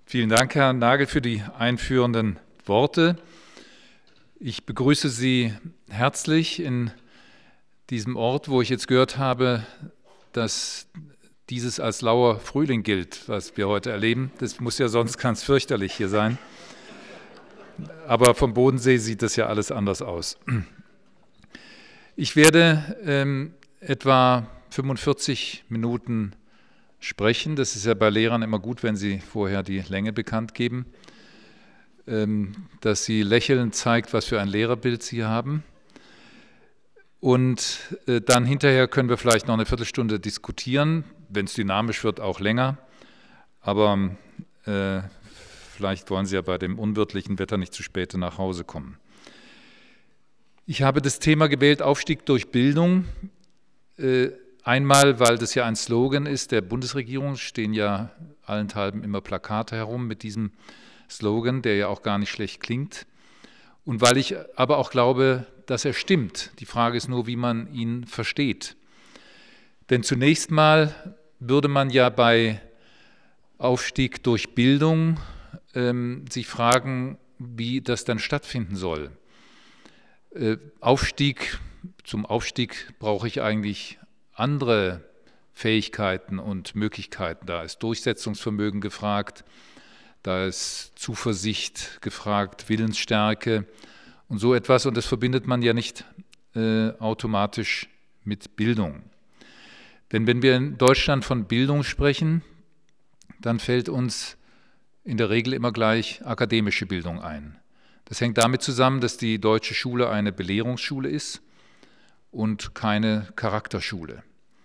Vielen Dank, Herr Nagel, für die einführenden Worte. Ich begrüße Sie herzlich in diesem Ort, wo ich jetzt gehört habe, dass dieses als lauer Frühling gilt, was wir heute erleben. Das muss ja sonst ganz fürchterlich hier sein. Aber vom Bodensee sieht das ja alles anders aus. Ich werde etwa 45 Minuten sprechen. Das ist ja bei Lehrern immer gut, wenn sie vorher die Länge bekannt geben, dass sie lächelnd zeigt, was für ein Lehrerbild sie haben. Und dann hinterher können wir vielleicht noch eine Viertelstunde diskutieren, wenn es dynamisch wird, auch länger. Aber vielleicht wollen Sie ja bei dem unwirtlichen Wetter nicht zu spät nach Hause kommen. Ich habe das Thema gewählt, Aufstieg durch Bildung. Einmal, weil das ja ein Slogan ist der Bundesregierung, stehen ja allenthalben immer Plakate herum mit diesem Slogan, der ja auch gar nicht schlecht klingt. Und weil ich aber auch glaube, dass er stimmt. Die Frage ist nur, wie man ihn versteht. Denn zunächst mal würde man ja bei Aufstieg durch Bildung sich fragen, wie das dann stattfinden soll. Zum Aufstieg brauche ich eigentlich andere Fähigkeiten und Möglichkeiten. Da ist Durchsetzungsvermögen gefragt, da ist Zuversicht gefragt, Willensstärke und so etwas. Und das verbindet man ja nicht automatisch mit Bildung. Denn wenn wir in Deutschland von Bildung sprechen, dann fällt uns in der Regel immer gleich akademische Bildung ein. Das hängt damit zusammen, dass die deutsche Schule eine Belehrungsschule ist und keine Charakterschule.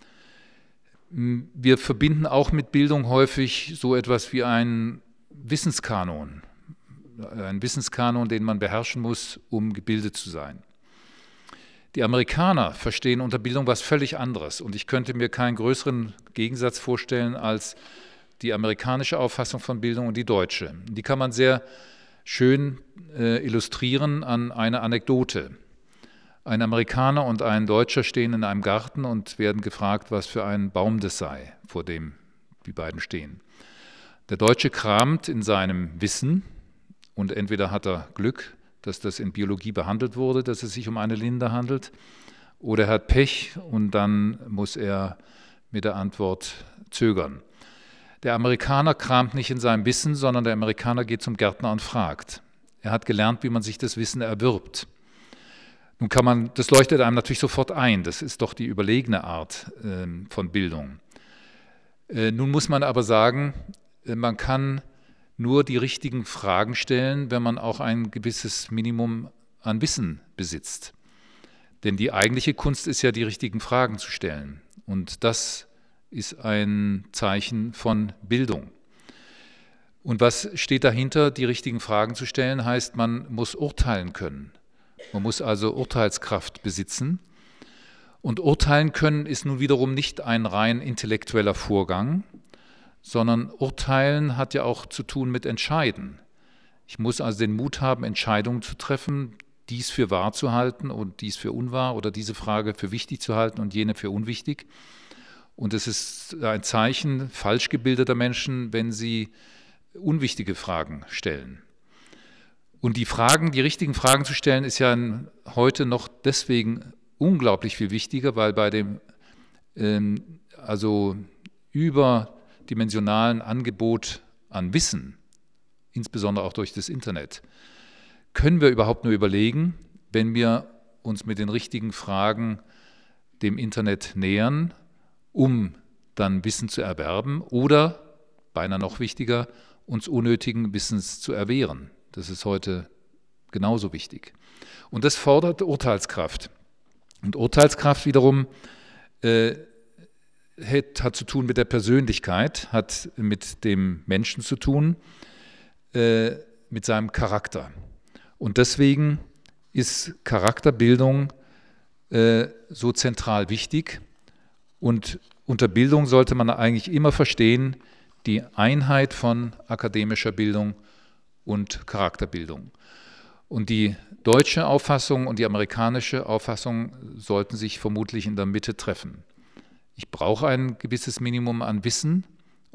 Wir verbinden auch mit Bildung häufig so etwas wie einen Wissenskanon, den man beherrschen muss, um gebildet zu sein. Die Amerikaner verstehen unter Bildung was völlig anderes und ich könnte mir keinen größeren Gegensatz vorstellen als die amerikanische Auffassung von Bildung und die deutsche. Die kann man sehr schön illustrieren an einer Anekdote. Ein Amerikaner und ein Deutscher stehen in einem Garten und werden gefragt, was für ein Baum das sei, vor dem die beiden stehen. Der Deutsche kramt in seinem Wissen und entweder hat er Glück, dass das in Biologie behandelt wurde, dass es sich um eine Linde handelt, oder er hat Pech und dann muss er mit der Antwort zögern. Der Amerikaner kramt nicht in seinem Wissen, sondern der Amerikaner geht zum Gärtner und fragt. Er hat gelernt, wie man sich das Wissen erwirbt. Nun das leuchtet einem natürlich sofort ein, das ist doch die überlegene Art von Bildung. Nun muss man aber sagen, man kann nur die richtigen Fragen stellen, wenn man auch ein gewisses Minimum an Wissen besitzt. Denn die eigentliche Kunst ist ja, die richtigen Fragen zu stellen. Und das ist ein Zeichen von Bildung. Und was steht dahinter, die richtigen Fragen zu stellen, heißt, man muss urteilen können. Man muss also Urteilskraft besitzen. Und urteilen können ist nun wiederum nicht ein rein intellektueller Vorgang, sondern Urteilen hat ja auch zu tun mit Entscheiden. Ich muss also den Mut haben, Entscheidungen zu treffen, dies für wahr zu halten und dies für unwahr oder diese Frage für wichtig zu halten und jene für unwichtig. Und es ist ein Zeichen falsch gebildeter Menschen, wenn sie unwichtige Fragen stellen. Und die richtigen Fragen zu stellen, ist ja heute noch deswegen unglaublich viel wichtiger, weil bei dem überdimensionalen Angebot an Wissen, insbesondere auch durch das Internet, können wir überhaupt nur überlegen, wenn wir uns mit den richtigen Fragen dem Internet nähern, um dann Wissen zu erwerben oder, beinahe noch wichtiger, uns unnötigen Wissens zu erwehren. Das ist heute genauso wichtig. Und das fordert Urteilskraft. Und Urteilskraft wiederum hat zu tun mit der Persönlichkeit, hat mit dem Menschen zu tun, mit seinem Charakter. Und deswegen ist Charakterbildung so zentral wichtig. Und unter Bildung sollte man eigentlich immer verstehen, die Einheit von akademischer Bildung und Charakterbildung. Und die deutsche Auffassung und die amerikanische Auffassung sollten sich vermutlich in der Mitte treffen. Ich brauche ein gewisses Minimum an Wissen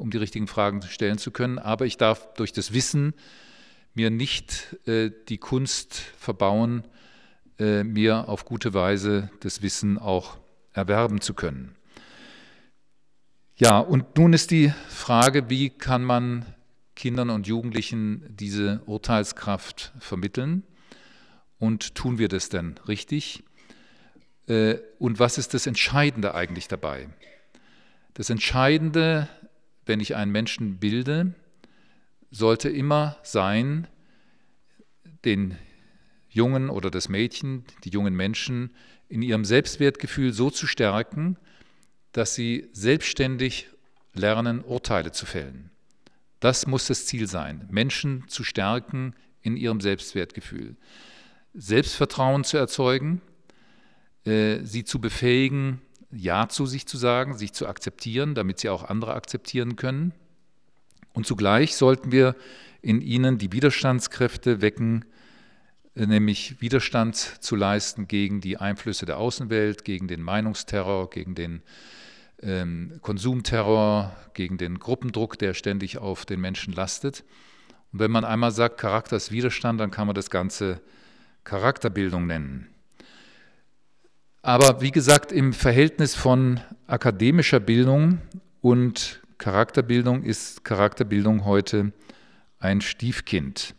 um die richtigen Fragen stellen zu können. Aber ich darf durch das Wissen mir nicht die Kunst verbauen, mir auf gute Weise das Wissen auch erwerben zu können. Ja, und nun ist die Frage, wie kann man Kindern und Jugendlichen diese Urteilskraft vermitteln? Und tun wir das denn richtig? Und was ist das Entscheidende eigentlich dabei? Das Entscheidende, wenn ich einen Menschen bilde, sollte immer sein, den Jungen oder das Mädchen, die jungen Menschen in ihrem Selbstwertgefühl so zu stärken, dass sie selbstständig lernen, Urteile zu fällen. Das muss das Ziel sein, Menschen zu stärken in ihrem Selbstwertgefühl. Selbstvertrauen zu erzeugen, sie zu befähigen, Ja zu sich zu sagen, sich zu akzeptieren, damit sie auch andere akzeptieren können. Und zugleich sollten wir in ihnen die Widerstandskräfte wecken, nämlich Widerstand zu leisten gegen die Einflüsse der Außenwelt, gegen den Meinungsterror, gegen den Konsumterror, gegen den Gruppendruck, der ständig auf den Menschen lastet. Und wenn man einmal sagt, Charakter ist Widerstand, dann kann man das Ganze Charakterbildung nennen. Aber wie gesagt, im Verhältnis von akademischer Bildung und Charakterbildung ist Charakterbildung heute ein Stiefkind.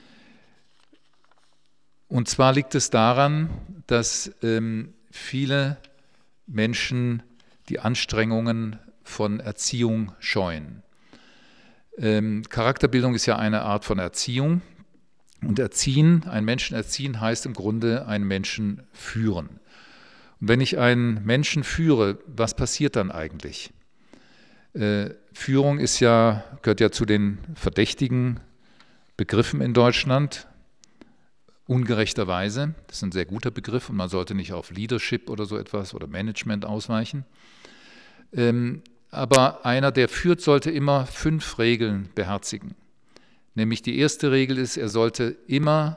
Und zwar liegt es daran, dass viele Menschen die Anstrengungen von Erziehung scheuen. Charakterbildung ist ja eine Art von Erziehung. Und erziehen, einen Menschen erziehen, heißt im Grunde einen Menschen führen. Und wenn ich einen Menschen führe, was passiert dann eigentlich? Führung gehört ja zu den verdächtigen Begriffen in Deutschland, ungerechterweise. Das ist ein sehr guter Begriff und man sollte nicht auf Leadership oder so etwas oder Management ausweichen. Aber einer, der führt, sollte immer 5 Regeln beherzigen. Nämlich die erste Regel ist, er sollte immer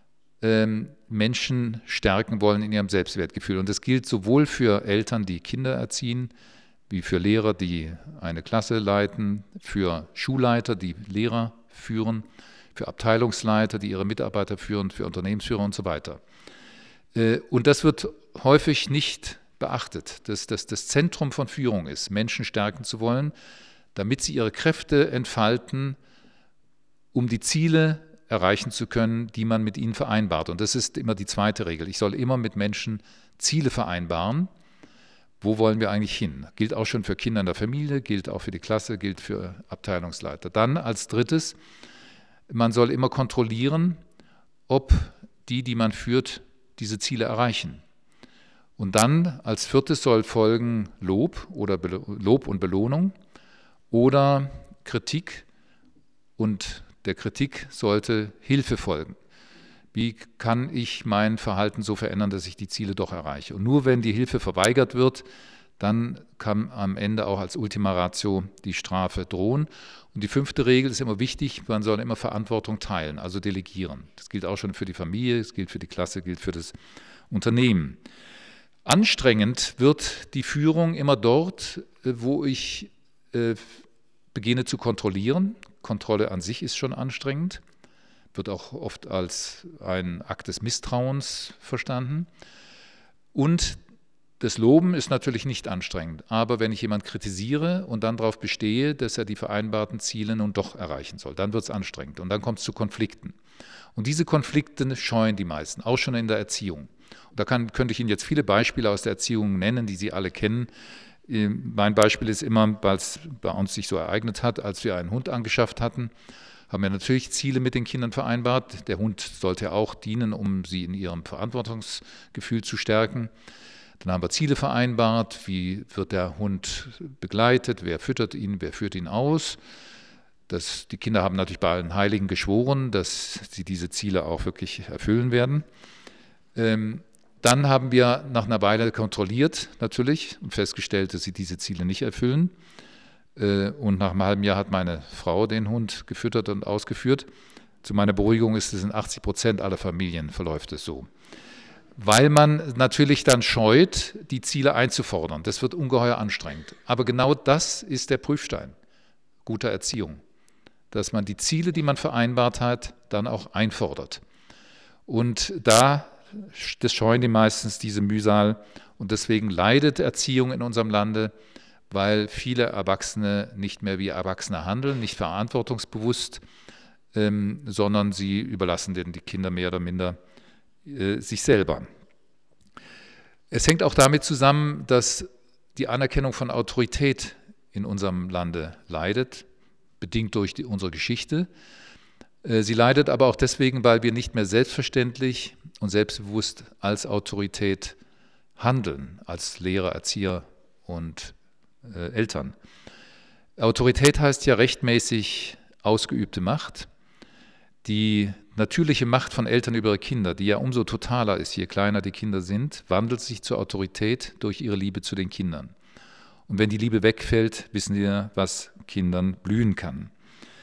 Menschen stärken wollen in ihrem Selbstwertgefühl. Und das gilt sowohl für Eltern, die Kinder erziehen, wie für Lehrer, die eine Klasse leiten, für Schulleiter, die Lehrer führen, für Abteilungsleiter, die ihre Mitarbeiter führen, für Unternehmensführer und so weiter. Und das wird häufig nicht beachtet, dass das Zentrum von Führung ist, Menschen stärken zu wollen, damit sie ihre Kräfte entfalten, um die Ziele erreichen zu können, die man mit ihnen vereinbart. Und das ist immer die zweite Regel. Ich soll immer mit Menschen Ziele vereinbaren. Wo wollen wir eigentlich hin? Gilt auch schon für Kinder in der Familie, gilt auch für die Klasse, gilt für Abteilungsleiter. Dann als drittes, man soll immer kontrollieren, ob die man führt, diese Ziele erreichen. Und dann als viertes soll folgen Lob und Belohnung oder Kritik, und der Kritik sollte Hilfe folgen. Wie kann ich mein Verhalten so verändern, dass ich die Ziele doch erreiche? Und nur wenn die Hilfe verweigert wird, dann kann am Ende auch als Ultima Ratio die Strafe drohen. Und die 5. Regel ist immer wichtig, man soll immer Verantwortung teilen, also delegieren. Das gilt auch schon für die Familie, es gilt für die Klasse, gilt für das Unternehmen. Anstrengend wird die Führung immer dort, wo ich beginne zu kontrollieren. Kontrolle an sich ist schon anstrengend, wird auch oft als ein Akt des Misstrauens verstanden. Und das Loben ist natürlich nicht anstrengend, aber wenn ich jemanden kritisiere und dann darauf bestehe, dass er die vereinbarten Ziele nun doch erreichen soll, dann wird es anstrengend und dann kommt es zu Konflikten. Und diese Konflikte scheuen die meisten, auch schon in der Erziehung. Und da könnte ich Ihnen jetzt viele Beispiele aus der Erziehung nennen, die Sie alle kennen. Mein Beispiel ist immer, weil es bei uns sich so ereignet hat, als wir einen Hund angeschafft hatten, haben wir natürlich Ziele mit den Kindern vereinbart. Der Hund sollte auch dienen, um sie in ihrem Verantwortungsgefühl zu stärken. Dann haben wir Ziele vereinbart, wie wird der Hund begleitet, wer füttert ihn, wer führt ihn aus. Die Kinder haben natürlich bei allen Heiligen geschworen, dass sie diese Ziele auch wirklich erfüllen werden. Dann haben wir nach einer Weile kontrolliert natürlich und festgestellt, dass sie diese Ziele nicht erfüllen. Und nach einem halben Jahr hat meine Frau den Hund gefüttert und ausgeführt. Zu meiner Beruhigung ist es in 80% aller Familien verläuft es so. Weil man natürlich dann scheut, die Ziele einzufordern. Das wird ungeheuer anstrengend. Aber genau das ist der Prüfstein. guter Erziehung, dass man die Ziele, die man vereinbart hat, dann auch einfordert. Und das scheuen die meistens diese Mühsal. Und deswegen leidet Erziehung in unserem Lande, weil viele Erwachsene nicht mehr wie Erwachsene handeln, nicht verantwortungsbewusst, sondern sie überlassen die Kinder mehr oder minder sich selber. Es hängt auch damit zusammen, dass die Anerkennung von Autorität in unserem Lande leidet, bedingt durch unsere Geschichte. Sie leidet aber auch deswegen, weil wir nicht mehr selbstverständlich und selbstbewusst als Autorität handeln, als Lehrer, Erzieher und Eltern. Autorität heißt ja rechtmäßig ausgeübte Macht. Die natürliche Macht von Eltern über ihre Kinder, die ja umso totaler ist, je kleiner die Kinder sind, wandelt sich zur Autorität durch ihre Liebe zu den Kindern. Und wenn die Liebe wegfällt, wissen wir, was Kindern blühen kann.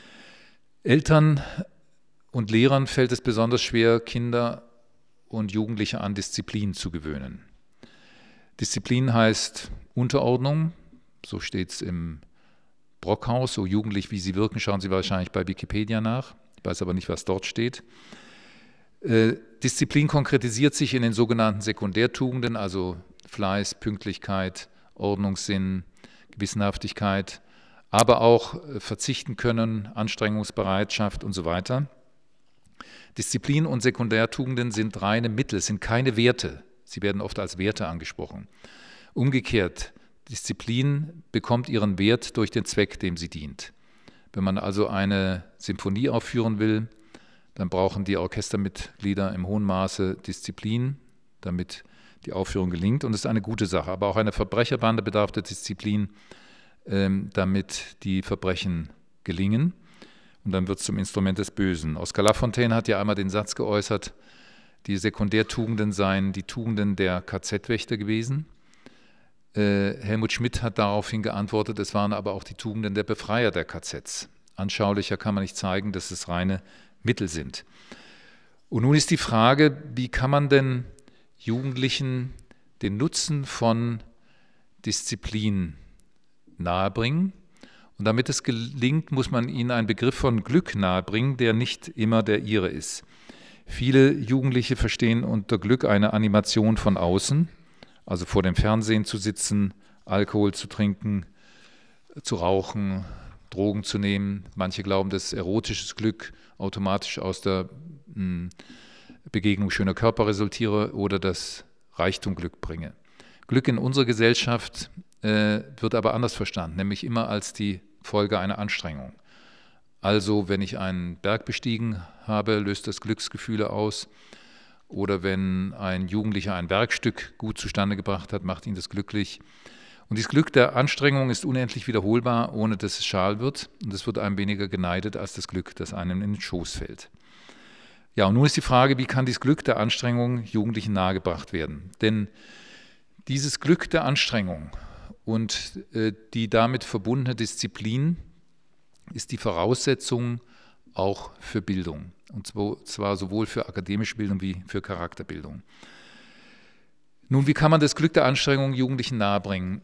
Eltern und Lehrern fällt es besonders schwer, Kinder und Jugendliche an Disziplin zu gewöhnen. Disziplin heißt Unterordnung, so steht es im Brockhaus, so jugendlich wie sie wirken, schauen Sie wahrscheinlich bei Wikipedia nach. Ich weiß aber nicht, was dort steht. Disziplin konkretisiert sich in den sogenannten Sekundärtugenden, also Fleiß, Pünktlichkeit, Ordnungssinn, Gewissenhaftigkeit, aber auch verzichten können, Anstrengungsbereitschaft und so weiter. Disziplin und Sekundärtugenden sind reine Mittel, sind keine Werte. Sie werden oft als Werte angesprochen. Umgekehrt, Disziplin bekommt ihren Wert durch den Zweck, dem sie dient. Wenn man also eine Symphonie aufführen will, dann brauchen die Orchestermitglieder im hohen Maße Disziplin, damit die Aufführung gelingt. Und das ist eine gute Sache. Aber auch eine Verbrecherbande bedarf der Disziplin, damit die Verbrechen gelingen. Und dann wird es zum Instrument des Bösen. Oskar Lafontaine hat ja einmal den Satz geäußert, die Sekundärtugenden seien die Tugenden der KZ-Wächter gewesen. Helmut Schmidt hat daraufhin geantwortet, es waren aber auch die Tugenden der Befreier der KZs. Anschaulicher kann man nicht zeigen, dass es reine Mittel sind. Und nun ist die Frage, wie kann man denn Jugendlichen den Nutzen von Disziplin nahebringen? Und damit es gelingt, muss man ihnen einen Begriff von Glück nahebringen, der nicht immer der ihre ist. Viele Jugendliche verstehen unter Glück eine Animation von außen, also vor dem Fernsehen zu sitzen, Alkohol zu trinken, zu rauchen, Drogen zu nehmen. Manche glauben, dass erotisches Glück automatisch aus der Begegnung schöner Körper resultiere oder dass Reichtum Glück bringe. Glück in unserer Gesellschaft wird aber anders verstanden, nämlich immer als die Folge einer Anstrengung. Also wenn ich einen Berg bestiegen habe, löst das Glücksgefühle aus. Oder wenn ein Jugendlicher ein Werkstück gut zustande gebracht hat, macht ihn das glücklich. Und dieses Glück der Anstrengung ist unendlich wiederholbar, ohne dass es schal wird. Und es wird einem weniger geneidet als das Glück, das einem in den Schoß fällt. Ja, und nun ist die Frage, wie kann dieses Glück der Anstrengung Jugendlichen nahegebracht werden? Denn dieses Glück der Anstrengung und die damit verbundene Disziplin ist die Voraussetzung auch für Bildung. Und zwar sowohl für akademische Bildung wie für Charakterbildung. Nun, wie kann man das Glück der Anstrengung Jugendlichen nahebringen?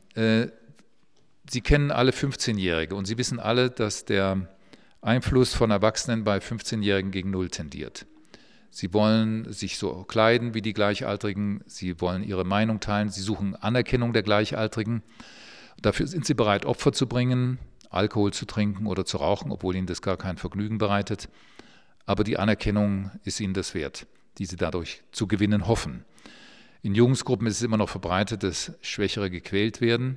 Sie kennen alle 15-Jährige und Sie wissen alle, dass der Einfluss von Erwachsenen bei 15-Jährigen gegen Null tendiert. Sie wollen sich so kleiden wie die Gleichaltrigen, sie wollen ihre Meinung teilen, sie suchen Anerkennung der Gleichaltrigen. Dafür sind sie bereit, Opfer zu bringen, Alkohol zu trinken oder zu rauchen, obwohl ihnen das gar kein Vergnügen bereitet. Aber die Anerkennung ist ihnen das wert, die sie dadurch zu gewinnen hoffen. In Jungsgruppen ist es immer noch verbreitet, dass Schwächere gequält werden,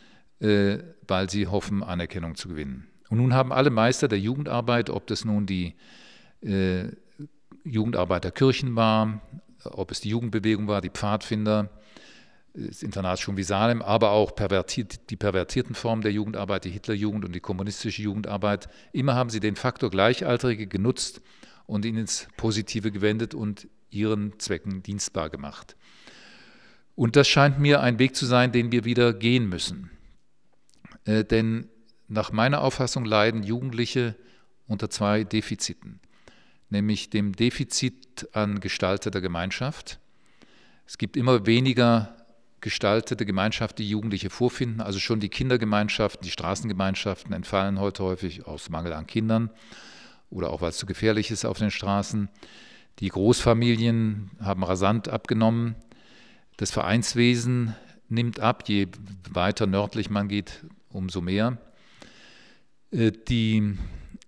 weil sie hoffen, Anerkennung zu gewinnen. Und nun haben alle Meister der Jugendarbeit, ob das nun die Jugendarbeit der Kirchen war, ob es die Jugendbewegung war, die Pfadfinder, das Internat schon wie Salem, aber auch die pervertierten Formen der Jugendarbeit, die Hitlerjugend und die kommunistische Jugendarbeit. Immer haben sie den Faktor Gleichaltrige genutzt und ihn ins Positive gewendet und ihren Zwecken dienstbar gemacht. Und das scheint mir ein Weg zu sein, den wir wieder gehen müssen. Denn nach meiner Auffassung leiden Jugendliche unter zwei Defiziten, nämlich dem Defizit an gestalteter Gemeinschaft. Es gibt immer weniger gestaltete Gemeinschaft die Jugendliche vorfinden. Also schon die Kindergemeinschaften, die Straßengemeinschaften entfallen heute häufig aus Mangel an Kindern oder auch weil es zu gefährlich ist auf den Straßen. Die Großfamilien haben rasant abgenommen. Das Vereinswesen nimmt ab, je weiter nördlich man geht, umso mehr. Viele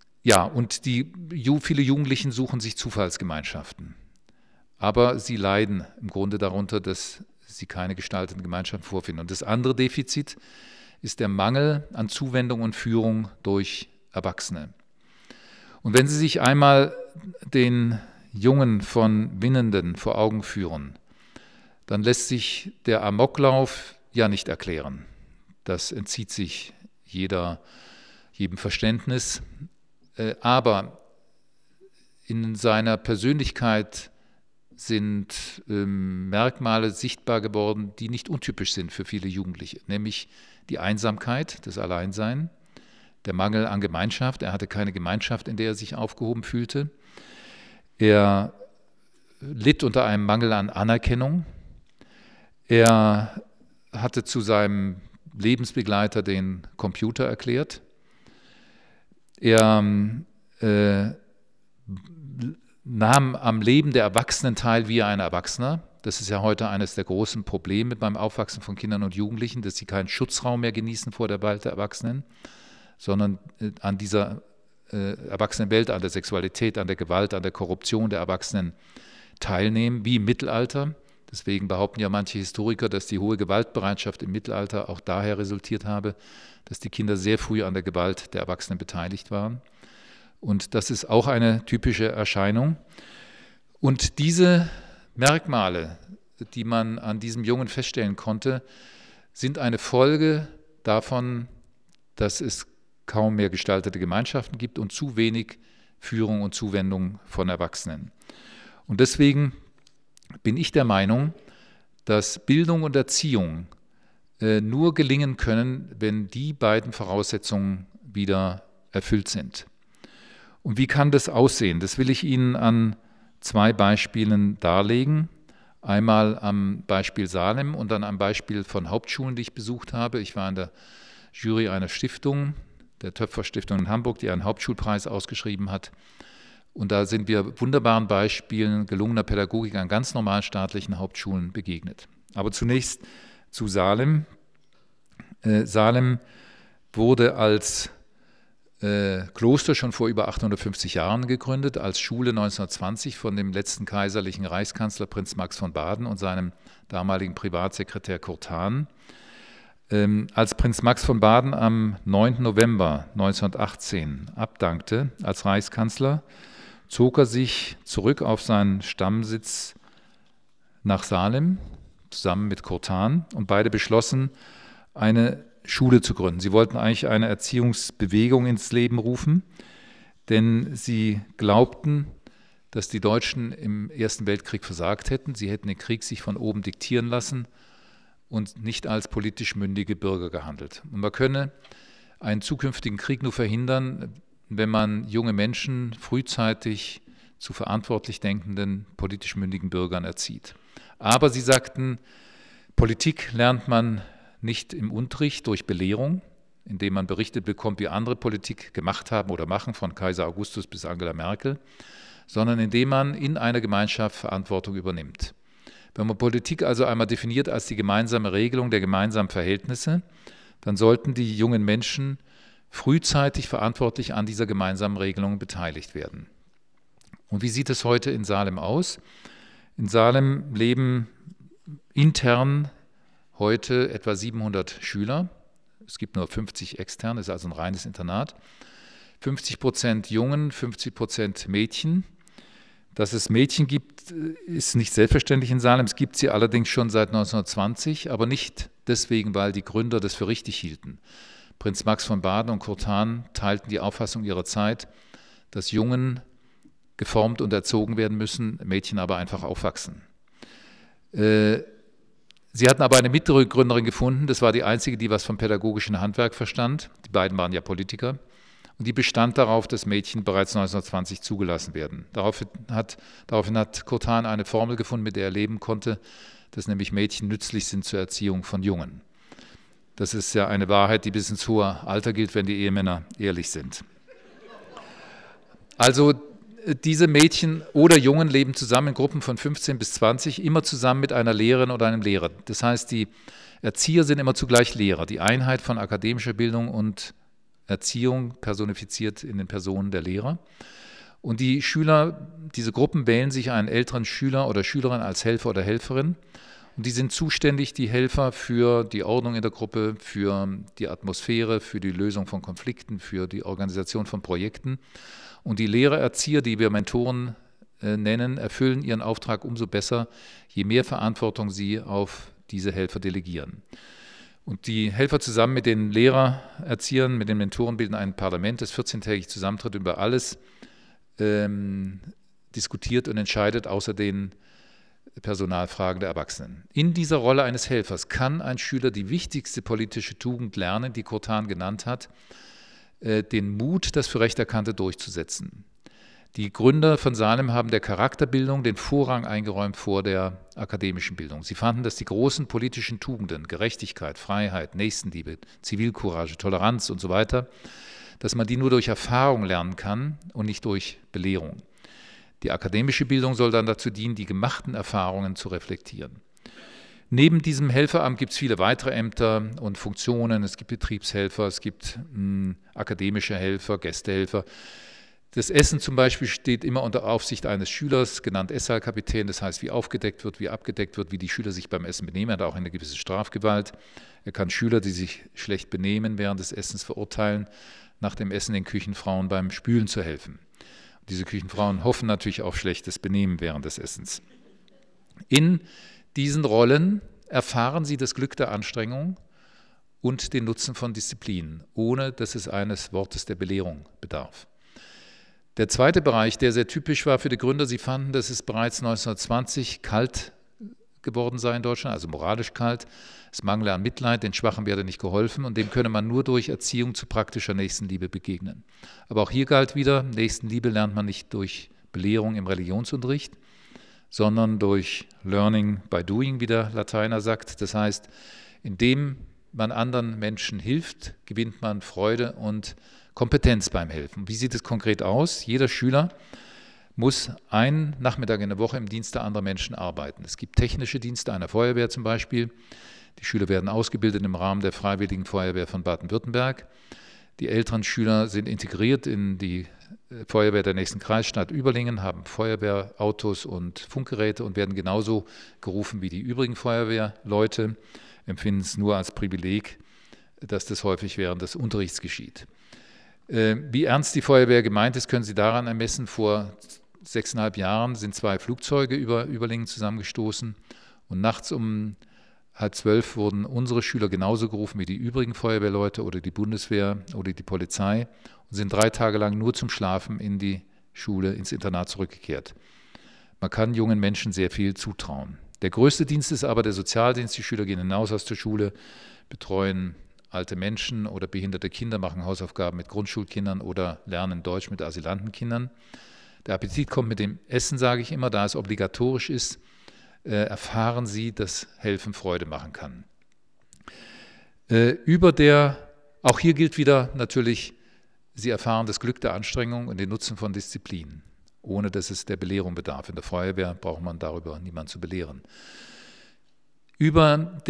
Jugendlichen suchen sich Zufallsgemeinschaften. Aber sie leiden im Grunde darunter, dass sie keine gestalteten Gemeinschaften vorfinden. Und das andere Defizit ist der Mangel an Zuwendung und Führung durch Erwachsene. Und wenn Sie sich einmal den Jungen von Winnenden vor Augen führen, dann lässt sich der Amoklauf ja nicht erklären. Das entzieht sich jedem Verständnis. Aber in seiner Persönlichkeit sind Merkmale sichtbar geworden, die nicht untypisch sind für viele Jugendliche, nämlich die Einsamkeit, das Alleinsein, der Mangel an Gemeinschaft. Er hatte keine Gemeinschaft, in der er sich aufgehoben fühlte. Er litt unter einem Mangel an Anerkennung. Er hatte zu seinem Lebensbegleiter den Computer erklärt. Er nahm am Leben der Erwachsenen teil wie ein Erwachsener. Das ist ja heute eines der großen Probleme beim Aufwachsen von Kindern und Jugendlichen, dass sie keinen Schutzraum mehr genießen vor der Welt der Erwachsenen, sondern an dieser Erwachsenenwelt, an der Sexualität, an der Gewalt, an der Korruption der Erwachsenen teilnehmen, wie im Mittelalter. Deswegen behaupten ja manche Historiker, dass die hohe Gewaltbereitschaft im Mittelalter auch daher resultiert habe, dass die Kinder sehr früh an der Gewalt der Erwachsenen beteiligt waren. Und das ist auch eine typische Erscheinung. Und diese Merkmale, die man an diesem Jungen feststellen konnte, sind eine Folge davon, dass es kaum mehr gestaltete Gemeinschaften gibt und zu wenig Führung und Zuwendung von Erwachsenen. Und deswegen bin ich der Meinung, dass Bildung und Erziehung nur gelingen können, wenn die beiden Voraussetzungen wieder erfüllt sind. Und wie kann das aussehen? Das will ich Ihnen an 2 Beispielen darlegen. Einmal am Beispiel Salem und dann am Beispiel von Hauptschulen, die ich besucht habe. Ich war in der Jury einer Stiftung, der Töpfer-Stiftung in Hamburg, die einen Hauptschulpreis ausgeschrieben hat. Und da sind wir wunderbaren Beispielen gelungener Pädagogik an ganz normalen staatlichen Hauptschulen begegnet. Aber zunächst zu Salem. Salem wurde als Kloster schon vor über 850 Jahren gegründet, als Schule 1920 von dem letzten kaiserlichen Reichskanzler Prinz Max von Baden und seinem damaligen Privatsekretär Kurt Hahn. Als Prinz Max von Baden am 9. November 1918 abdankte als Reichskanzler, zog er sich zurück auf seinen Stammsitz nach Salem, zusammen mit Kurt Hahn, und beide beschlossen, eine Schule zu gründen. Sie wollten eigentlich eine Erziehungsbewegung ins Leben rufen, denn sie glaubten, dass die Deutschen im Ersten Weltkrieg versagt hätten. Sie hätten den Krieg sich von oben diktieren lassen und nicht als politisch mündige Bürger gehandelt. Und man könne einen zukünftigen Krieg nur verhindern, wenn man junge Menschen frühzeitig zu verantwortlich denkenden, politisch mündigen Bürgern erzieht. Aber sie sagten, Politik lernt man nicht im Unterricht durch Belehrung, indem man berichtet bekommt, wie andere Politik gemacht haben oder machen, von Kaiser Augustus bis Angela Merkel, sondern indem man in einer Gemeinschaft Verantwortung übernimmt. Wenn man Politik also einmal definiert als die gemeinsame Regelung der gemeinsamen Verhältnisse, dann sollten die jungen Menschen frühzeitig verantwortlich an dieser gemeinsamen Regelung beteiligt werden. Und wie sieht es heute in Salem aus? In Salem leben intern heute etwa 700 Schüler. Es gibt nur 50 extern, das ist also ein reines Internat. 50% Jungen, 50% Mädchen. Dass es Mädchen gibt, ist nicht selbstverständlich in Salem. Es gibt sie allerdings schon seit 1920, aber nicht deswegen, weil die Gründer das für richtig hielten. Prinz Max von Baden und Kurt Hahn teilten die Auffassung ihrer Zeit, dass Jungen geformt und erzogen werden müssen, Mädchen aber einfach aufwachsen. Sie hatten aber eine Mitgründerin gefunden, das war die einzige, die was vom pädagogischen Handwerk verstand. Die beiden waren ja Politiker. Und die bestand darauf, dass Mädchen bereits 1920 zugelassen werden. Daraufhin hat Kurt Hahn eine Formel gefunden, mit der er leben konnte, dass nämlich Mädchen nützlich sind zur Erziehung von Jungen. Das ist ja eine Wahrheit, die bis ins hohe Alter gilt, wenn die Ehemänner ehrlich sind. Also diese Mädchen oder Jungen leben zusammen in Gruppen von 15 bis 20, immer zusammen mit einer Lehrerin oder einem Lehrer. Das heißt, die Erzieher sind immer zugleich Lehrer. Die Einheit von akademischer Bildung und Erziehung personifiziert in den Personen der Lehrer. Und die Schüler, diese Gruppen wählen sich einen älteren Schüler oder Schülerin als Helfer oder Helferin. Und die sind zuständig, die Helfer, für die Ordnung in der Gruppe, für die Atmosphäre, für die Lösung von Konflikten, für die Organisation von Projekten. Und die Lehrer, Erzieher, die wir Mentoren nennen, erfüllen ihren Auftrag umso besser, je mehr Verantwortung sie auf diese Helfer delegieren. Und die Helfer zusammen mit den Lehrererziehern, mit den Mentoren bilden ein Parlament, das 14-tägig zusammentritt, über alles diskutiert und entscheidet, außer den Personalfragen der Erwachsenen. In dieser Rolle eines Helfers kann ein Schüler die wichtigste politische Tugend lernen, die Cotan genannt hat, den Mut, das für recht Erkannte durchzusetzen. Die Gründer von Salem haben der Charakterbildung den Vorrang eingeräumt vor der akademischen Bildung. Sie fanden, dass die großen politischen Tugenden, Gerechtigkeit, Freiheit, Nächstenliebe, Zivilcourage, Toleranz und so weiter, dass man die nur durch Erfahrung lernen kann und nicht durch Belehrung. Die akademische Bildung soll dann dazu dienen, die gemachten Erfahrungen zu reflektieren. Neben diesem Helferamt gibt es viele weitere Ämter und Funktionen. Es gibt Betriebshelfer, es gibt akademische Helfer, Gästehelfer. Das Essen zum Beispiel steht immer unter Aufsicht eines Schülers, genannt Esssaalkapitän. Das heißt, wie aufgedeckt wird, wie abgedeckt wird, wie die Schüler sich beim Essen benehmen. Er hat auch eine gewisse Strafgewalt. Er kann Schüler, die sich schlecht benehmen, während des Essens verurteilen, nach dem Essen den Küchenfrauen beim Spülen zu helfen. Diese Küchenfrauen hoffen natürlich auf schlechtes Benehmen während des Essens. In diesen Rollen erfahren sie das Glück der Anstrengung und den Nutzen von Disziplin, ohne dass es eines Wortes der Belehrung bedarf. Der zweite Bereich, der sehr typisch war für die Gründer, sie fanden, dass es bereits 1920 kalt geworden sei in Deutschland, also moralisch kalt. Es mangle an Mitleid, den Schwachen werde nicht geholfen und dem könne man nur durch Erziehung zu praktischer Nächstenliebe begegnen. Aber auch hier galt wieder, Nächstenliebe lernt man nicht durch Belehrung im Religionsunterricht, sondern durch Learning by Doing, wie der Lateiner sagt. Das heißt, indem man anderen Menschen hilft, gewinnt man Freude und Kompetenz beim Helfen. Wie sieht es konkret aus? Jeder Schüler muss einen Nachmittag in der Woche im Dienste anderer Menschen arbeiten. Es gibt technische Dienste einer Feuerwehr zum Beispiel. Die Schüler werden ausgebildet im Rahmen der Freiwilligen Feuerwehr von Baden-Württemberg. Die älteren Schüler sind integriert in die Feuerwehr der nächsten Kreisstadt Überlingen, haben Feuerwehrautos und Funkgeräte und werden genauso gerufen wie die übrigen Feuerwehrleute, empfinden es nur als Privileg, dass das häufig während des Unterrichts geschieht. Wie ernst die Feuerwehr gemeint ist, können Sie daran ermessen. Vor 6,5 Jahren sind 2 Flugzeuge über Überlingen zusammengestoßen und nachts um 11:30 wurden unsere Schüler genauso gerufen wie die übrigen Feuerwehrleute oder die Bundeswehr oder die Polizei und sind 3 Tage lang nur zum Schlafen in die Schule, ins Internat zurückgekehrt. Man kann jungen Menschen sehr viel zutrauen. Der größte Dienst ist aber der Sozialdienst. Die Schüler gehen hinaus aus der Schule, betreuen alte Menschen oder behinderte Kinder, machen Hausaufgaben mit Grundschulkindern oder lernen Deutsch mit Asylantenkindern. Der Appetit kommt mit dem Essen, sage ich immer, da es obligatorisch ist, erfahren Sie, dass Helfen Freude machen kann. Auch hier gilt wieder natürlich, Sie erfahren das Glück der Anstrengung und den Nutzen von Disziplin, ohne dass es der Belehrung bedarf. In der Feuerwehr braucht man darüber niemanden zu belehren. Über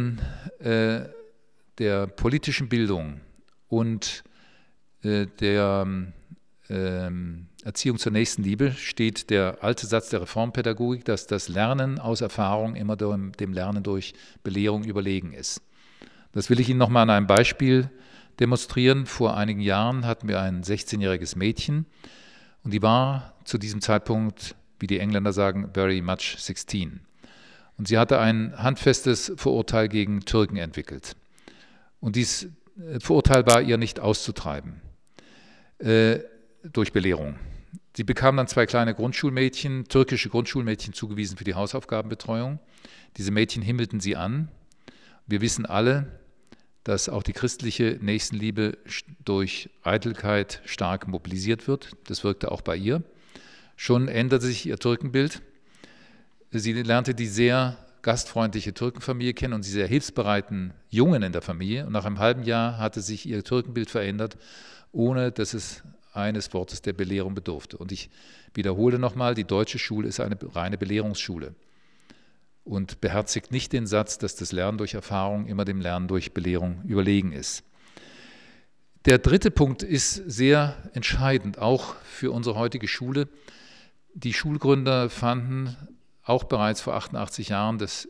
der politischen Bildung und der Erziehung zur Nächstenliebe steht der alte Satz der Reformpädagogik, dass das Lernen aus Erfahrung immer dem Lernen durch Belehrung überlegen ist. Das will ich Ihnen nochmal an einem Beispiel demonstrieren. Vor einigen Jahren hatten wir ein 16-jähriges Mädchen und die war zu diesem Zeitpunkt, wie die Engländer sagen, very much 16. Und sie hatte ein handfestes Vorurteil gegen Türken entwickelt. Und dieses Vorurteil war ihr nicht auszutreiben durch Belehrung. Sie bekam dann 2 kleine Grundschulmädchen, türkische Grundschulmädchen, zugewiesen für die Hausaufgabenbetreuung. Diese Mädchen himmelten sie an. Wir wissen alle, dass auch die christliche Nächstenliebe durch Eitelkeit stark mobilisiert wird. Das wirkte auch bei ihr. Schon änderte sich ihr Türkenbild. Sie lernte die sehr gastfreundliche Türkenfamilie kennen und die sehr hilfsbereiten Jungen in der Familie. Und nach einem halben Jahr hatte sich ihr Türkenbild verändert, ohne dass es eines Wortes der Belehrung bedurfte. Und ich wiederhole nochmal, die deutsche Schule ist eine reine Belehrungsschule und beherzigt nicht den Satz, dass das Lernen durch Erfahrung immer dem Lernen durch Belehrung überlegen ist. Der dritte Punkt ist sehr entscheidend, auch für unsere heutige Schule. Die Schulgründer fanden auch bereits vor 88 Jahren, dass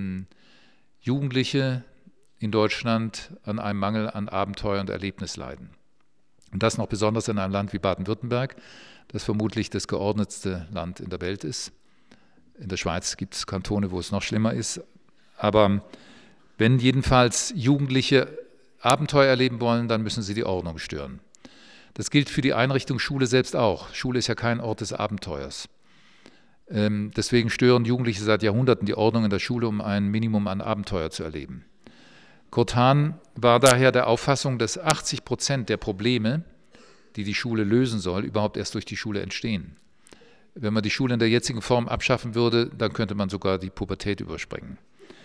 Jugendliche in Deutschland an einem Mangel an Abenteuer und Erlebnis leiden. Und das noch besonders in einem Land wie Baden-Württemberg, das vermutlich das geordnetste Land in der Welt ist. In der Schweiz gibt es Kantone, wo es noch schlimmer ist. Aber wenn jedenfalls Jugendliche Abenteuer erleben wollen, dann müssen sie die Ordnung stören. Das gilt für die Einrichtung Schule selbst auch. Schule ist ja kein Ort des Abenteuers. Deswegen stören Jugendliche seit Jahrhunderten die Ordnung in der Schule, um ein Minimum an Abenteuer zu erleben. Kurt Hahn war daher der Auffassung, dass 80% der Probleme, die die Schule lösen soll, überhaupt erst durch die Schule entstehen. Wenn man die Schule in der jetzigen Form abschaffen würde, dann könnte man sogar die Pubertät überspringen.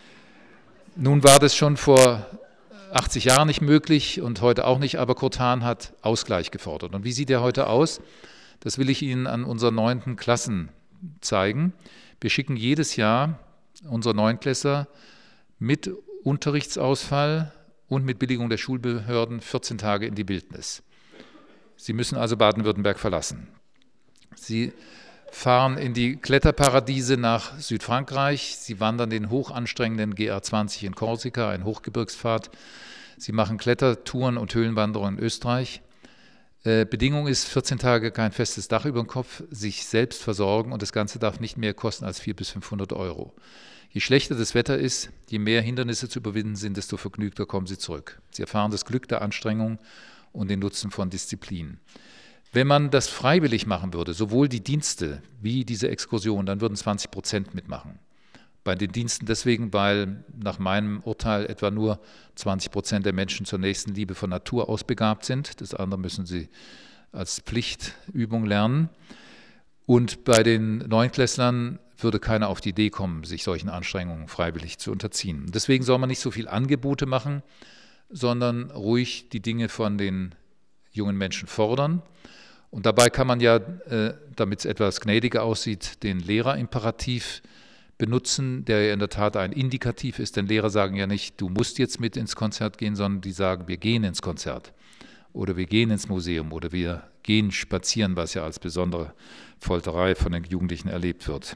Nun war das schon vor 80 Jahren nicht möglich und heute auch nicht, aber Kurt Hahn hat Ausgleich gefordert. Und wie sieht der heute aus? Das will ich Ihnen an unseren 9. Klassen zeigen. Wir schicken jedes Jahr unsere Neunklässler mit Unterrichtsausfall und mit Billigung der Schulbehörden 14 Tage in die Wildnis. Sie müssen also Baden-Württemberg verlassen. Sie fahren in die Kletterparadiese nach Südfrankreich. Sie wandern den hochanstrengenden GR20 in Korsika, ein Hochgebirgspfad. Sie machen Klettertouren und Höhlenwanderungen in Österreich. Bedingung ist 14 Tage kein festes Dach über dem Kopf, sich selbst versorgen und das Ganze darf nicht mehr kosten als 400 bis 500 Euro. Je schlechter das Wetter ist, je mehr Hindernisse zu überwinden sind, desto vergnügter kommen sie zurück. Sie erfahren das Glück der Anstrengung und den Nutzen von Disziplin. Wenn man das freiwillig machen würde, sowohl die Dienste wie diese Exkursion, dann würden 20% mitmachen. Bei den Diensten deswegen, weil nach meinem Urteil etwa nur 20% der Menschen zur Nächstenliebe von Natur aus begabt sind. Das andere müssen sie als Pflichtübung lernen. Und bei den Neunklässlern würde keiner auf die Idee kommen, sich solchen Anstrengungen freiwillig zu unterziehen. Deswegen soll man nicht so viel Angebote machen, sondern ruhig die Dinge von den jungen Menschen fordern. Und dabei kann man ja, damit es etwas gnädiger aussieht, den Lehrerimperativ benutzen, der ja in der Tat ein Indikativ ist, denn Lehrer sagen ja nicht, du musst jetzt mit ins Konzert gehen, sondern die sagen, wir gehen ins Konzert oder wir gehen ins Museum oder wir gehen spazieren, was ja als besondere Folterei von den Jugendlichen erlebt wird.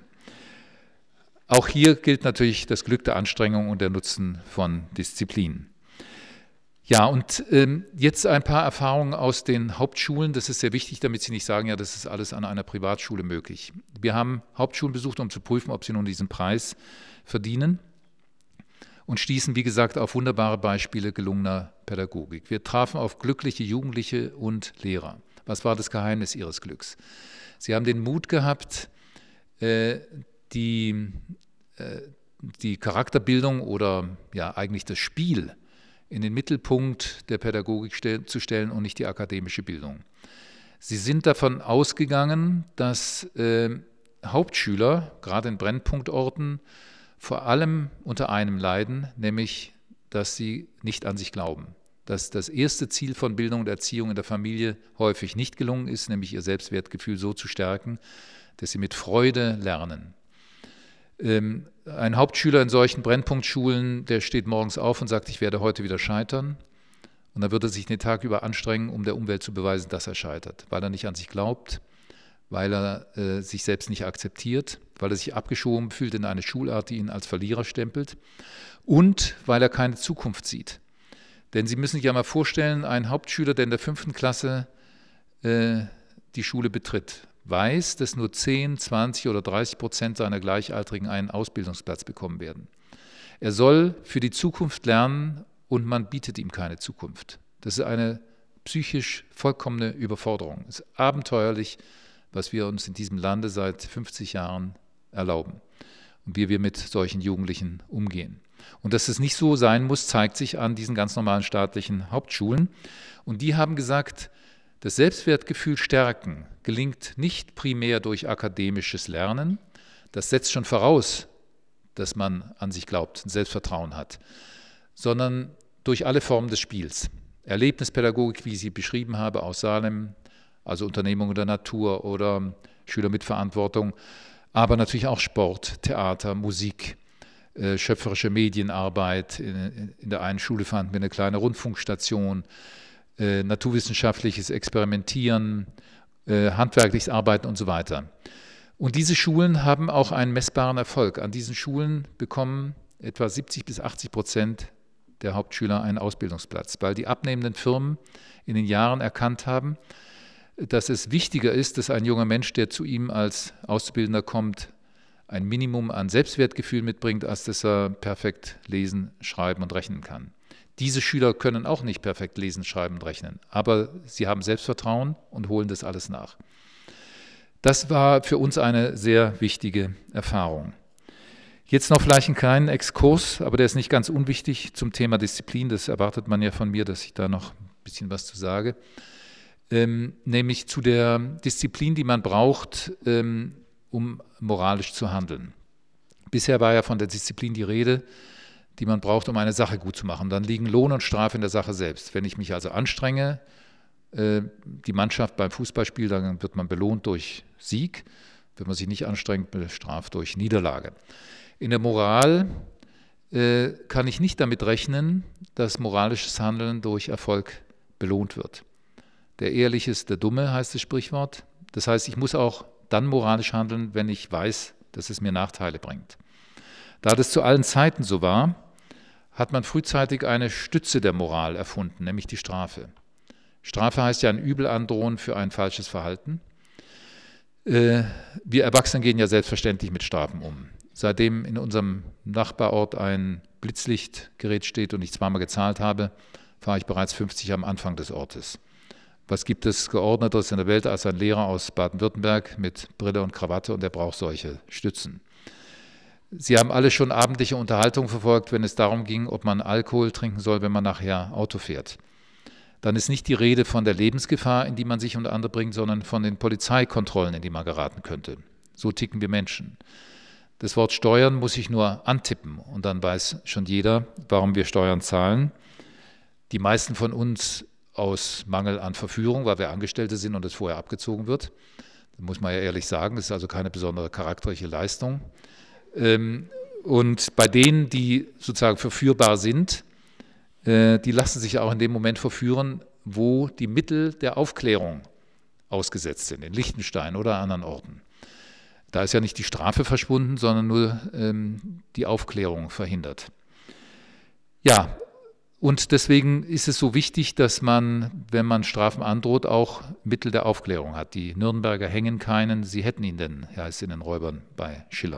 Auch hier gilt natürlich das Glück der Anstrengung und der Nutzen von Disziplin. Ja, und jetzt ein paar Erfahrungen aus den Hauptschulen. Das ist sehr wichtig, damit Sie nicht sagen, ja, das ist alles an einer Privatschule möglich. Wir haben Hauptschulen besucht, um zu prüfen, ob sie nun diesen Preis verdienen und stießen, wie gesagt, auf wunderbare Beispiele gelungener Pädagogik. Wir trafen auf glückliche Jugendliche und Lehrer. Was war das Geheimnis ihres Glücks? Sie haben den Mut gehabt, die Charakterbildung oder ja eigentlich das Spiel in den Mittelpunkt der Pädagogik zu stellen und nicht die akademische Bildung. Sie sind davon ausgegangen, dass Hauptschüler, gerade in Brennpunktorten, vor allem unter einem leiden, nämlich, dass sie nicht an sich glauben. Dass das erste Ziel von Bildung und Erziehung in der Familie häufig nicht gelungen ist, nämlich ihr Selbstwertgefühl so zu stärken, dass sie mit Freude lernen. Ein Hauptschüler in solchen Brennpunktschulen, der steht morgens auf und sagt, ich werde heute wieder scheitern. Und dann wird er sich den Tag über anstrengen, um der Umwelt zu beweisen, dass er scheitert, weil er nicht an sich glaubt, weil er sich selbst nicht akzeptiert, weil er sich abgeschoben fühlt in eine Schulart, die ihn als Verlierer stempelt und weil er keine Zukunft sieht. Denn Sie müssen sich ja mal vorstellen, ein Hauptschüler, der in der 5. Klasse die Schule betritt, weiß, dass nur 10, 20 oder 30% seiner Gleichaltrigen einen Ausbildungsplatz bekommen werden. Er soll für die Zukunft lernen und man bietet ihm keine Zukunft. Das ist eine psychisch vollkommene Überforderung. Es ist abenteuerlich, was wir uns in diesem Lande seit 50 Jahren erlauben und wie wir mit solchen Jugendlichen umgehen. Und dass es nicht so sein muss, zeigt sich an diesen ganz normalen staatlichen Hauptschulen. Und die haben gesagt, das Selbstwertgefühl stärken gelingt nicht primär durch akademisches Lernen. Das setzt schon voraus, dass man an sich glaubt, ein Selbstvertrauen hat, sondern durch alle Formen des Spiels. Erlebnispädagogik, wie ich sie beschrieben habe, aus Salem, also Unternehmung der Natur oder Schüler mit Verantwortung, aber natürlich auch Sport, Theater, Musik, schöpferische Medienarbeit. In der einen Schule fanden wir eine kleine Rundfunkstation, naturwissenschaftliches Experimentieren, handwerkliches Arbeiten und so weiter. Und diese Schulen haben auch einen messbaren Erfolg. An diesen Schulen bekommen etwa 70-80% der Hauptschüler einen Ausbildungsplatz, weil die abnehmenden Firmen in den Jahren erkannt haben, dass es wichtiger ist, dass ein junger Mensch, der zu ihm als Auszubildender kommt, ein Minimum an Selbstwertgefühl mitbringt, als dass er perfekt lesen, schreiben und rechnen kann. Diese Schüler können auch nicht perfekt lesen, schreiben und rechnen, aber sie haben Selbstvertrauen und holen das alles nach. Das war für uns eine sehr wichtige Erfahrung. Jetzt noch vielleicht einen kleinen Exkurs, aber der ist nicht ganz unwichtig zum Thema Disziplin. Das erwartet man ja von mir, dass ich da noch ein bisschen was zu sage. Nämlich zu der Disziplin, die man braucht, um moralisch zu handeln. Bisher war ja von der Disziplin die Rede, die man braucht, um eine Sache gut zu machen. Dann liegen Lohn und Strafe in der Sache selbst. Wenn ich mich also anstrenge, die Mannschaft beim Fußballspiel, dann wird man belohnt durch Sieg. Wenn man sich nicht anstrengt, bestraft durch Niederlage. In der Moral kann ich nicht damit rechnen, dass moralisches Handeln durch Erfolg belohnt wird. Der Ehrliche ist der Dumme, heißt das Sprichwort. Das heißt, ich muss auch dann moralisch handeln, wenn ich weiß, dass es mir Nachteile bringt. Da das zu allen Zeiten so war, hat man frühzeitig eine Stütze der Moral erfunden, nämlich die Strafe. Strafe heißt ja ein Übel androhen für ein falsches Verhalten. Wir Erwachsene gehen ja selbstverständlich mit Strafen um. Seitdem in unserem Nachbarort ein Blitzlichtgerät steht und ich zweimal gezahlt habe, fahre ich bereits 50 am Anfang des Ortes. Was gibt es Geordneteres in der Welt als ein Lehrer aus Baden-Württemberg mit Brille und Krawatte, und der braucht solche Stützen. Sie haben alle schon abendliche Unterhaltung verfolgt, wenn es darum ging, ob man Alkohol trinken soll, wenn man nachher Auto fährt. Dann ist nicht die Rede von der Lebensgefahr, in die man sich und andere bringt, sondern von den Polizeikontrollen, in die man geraten könnte. So ticken wir Menschen. Das Wort Steuern muss ich nur antippen und dann weiß schon jeder, warum wir Steuern zahlen. Die meisten von uns aus Mangel an Verführung, weil wir Angestellte sind und es vorher abgezogen wird. Das muss man ja ehrlich sagen, das ist also keine besondere charakterliche Leistung. Und bei denen, die sozusagen verführbar sind, die lassen sich auch in dem Moment verführen, wo die Mittel der Aufklärung ausgesetzt sind, in Liechtenstein oder anderen Orten. Da ist ja nicht die Strafe verschwunden, sondern nur die Aufklärung verhindert. Ja, und deswegen ist es so wichtig, dass man, wenn man Strafen androht, auch Mittel der Aufklärung hat. Die Nürnberger hängen keinen, sie hätten ihn denn, heißt es in den Räubern bei Schiller.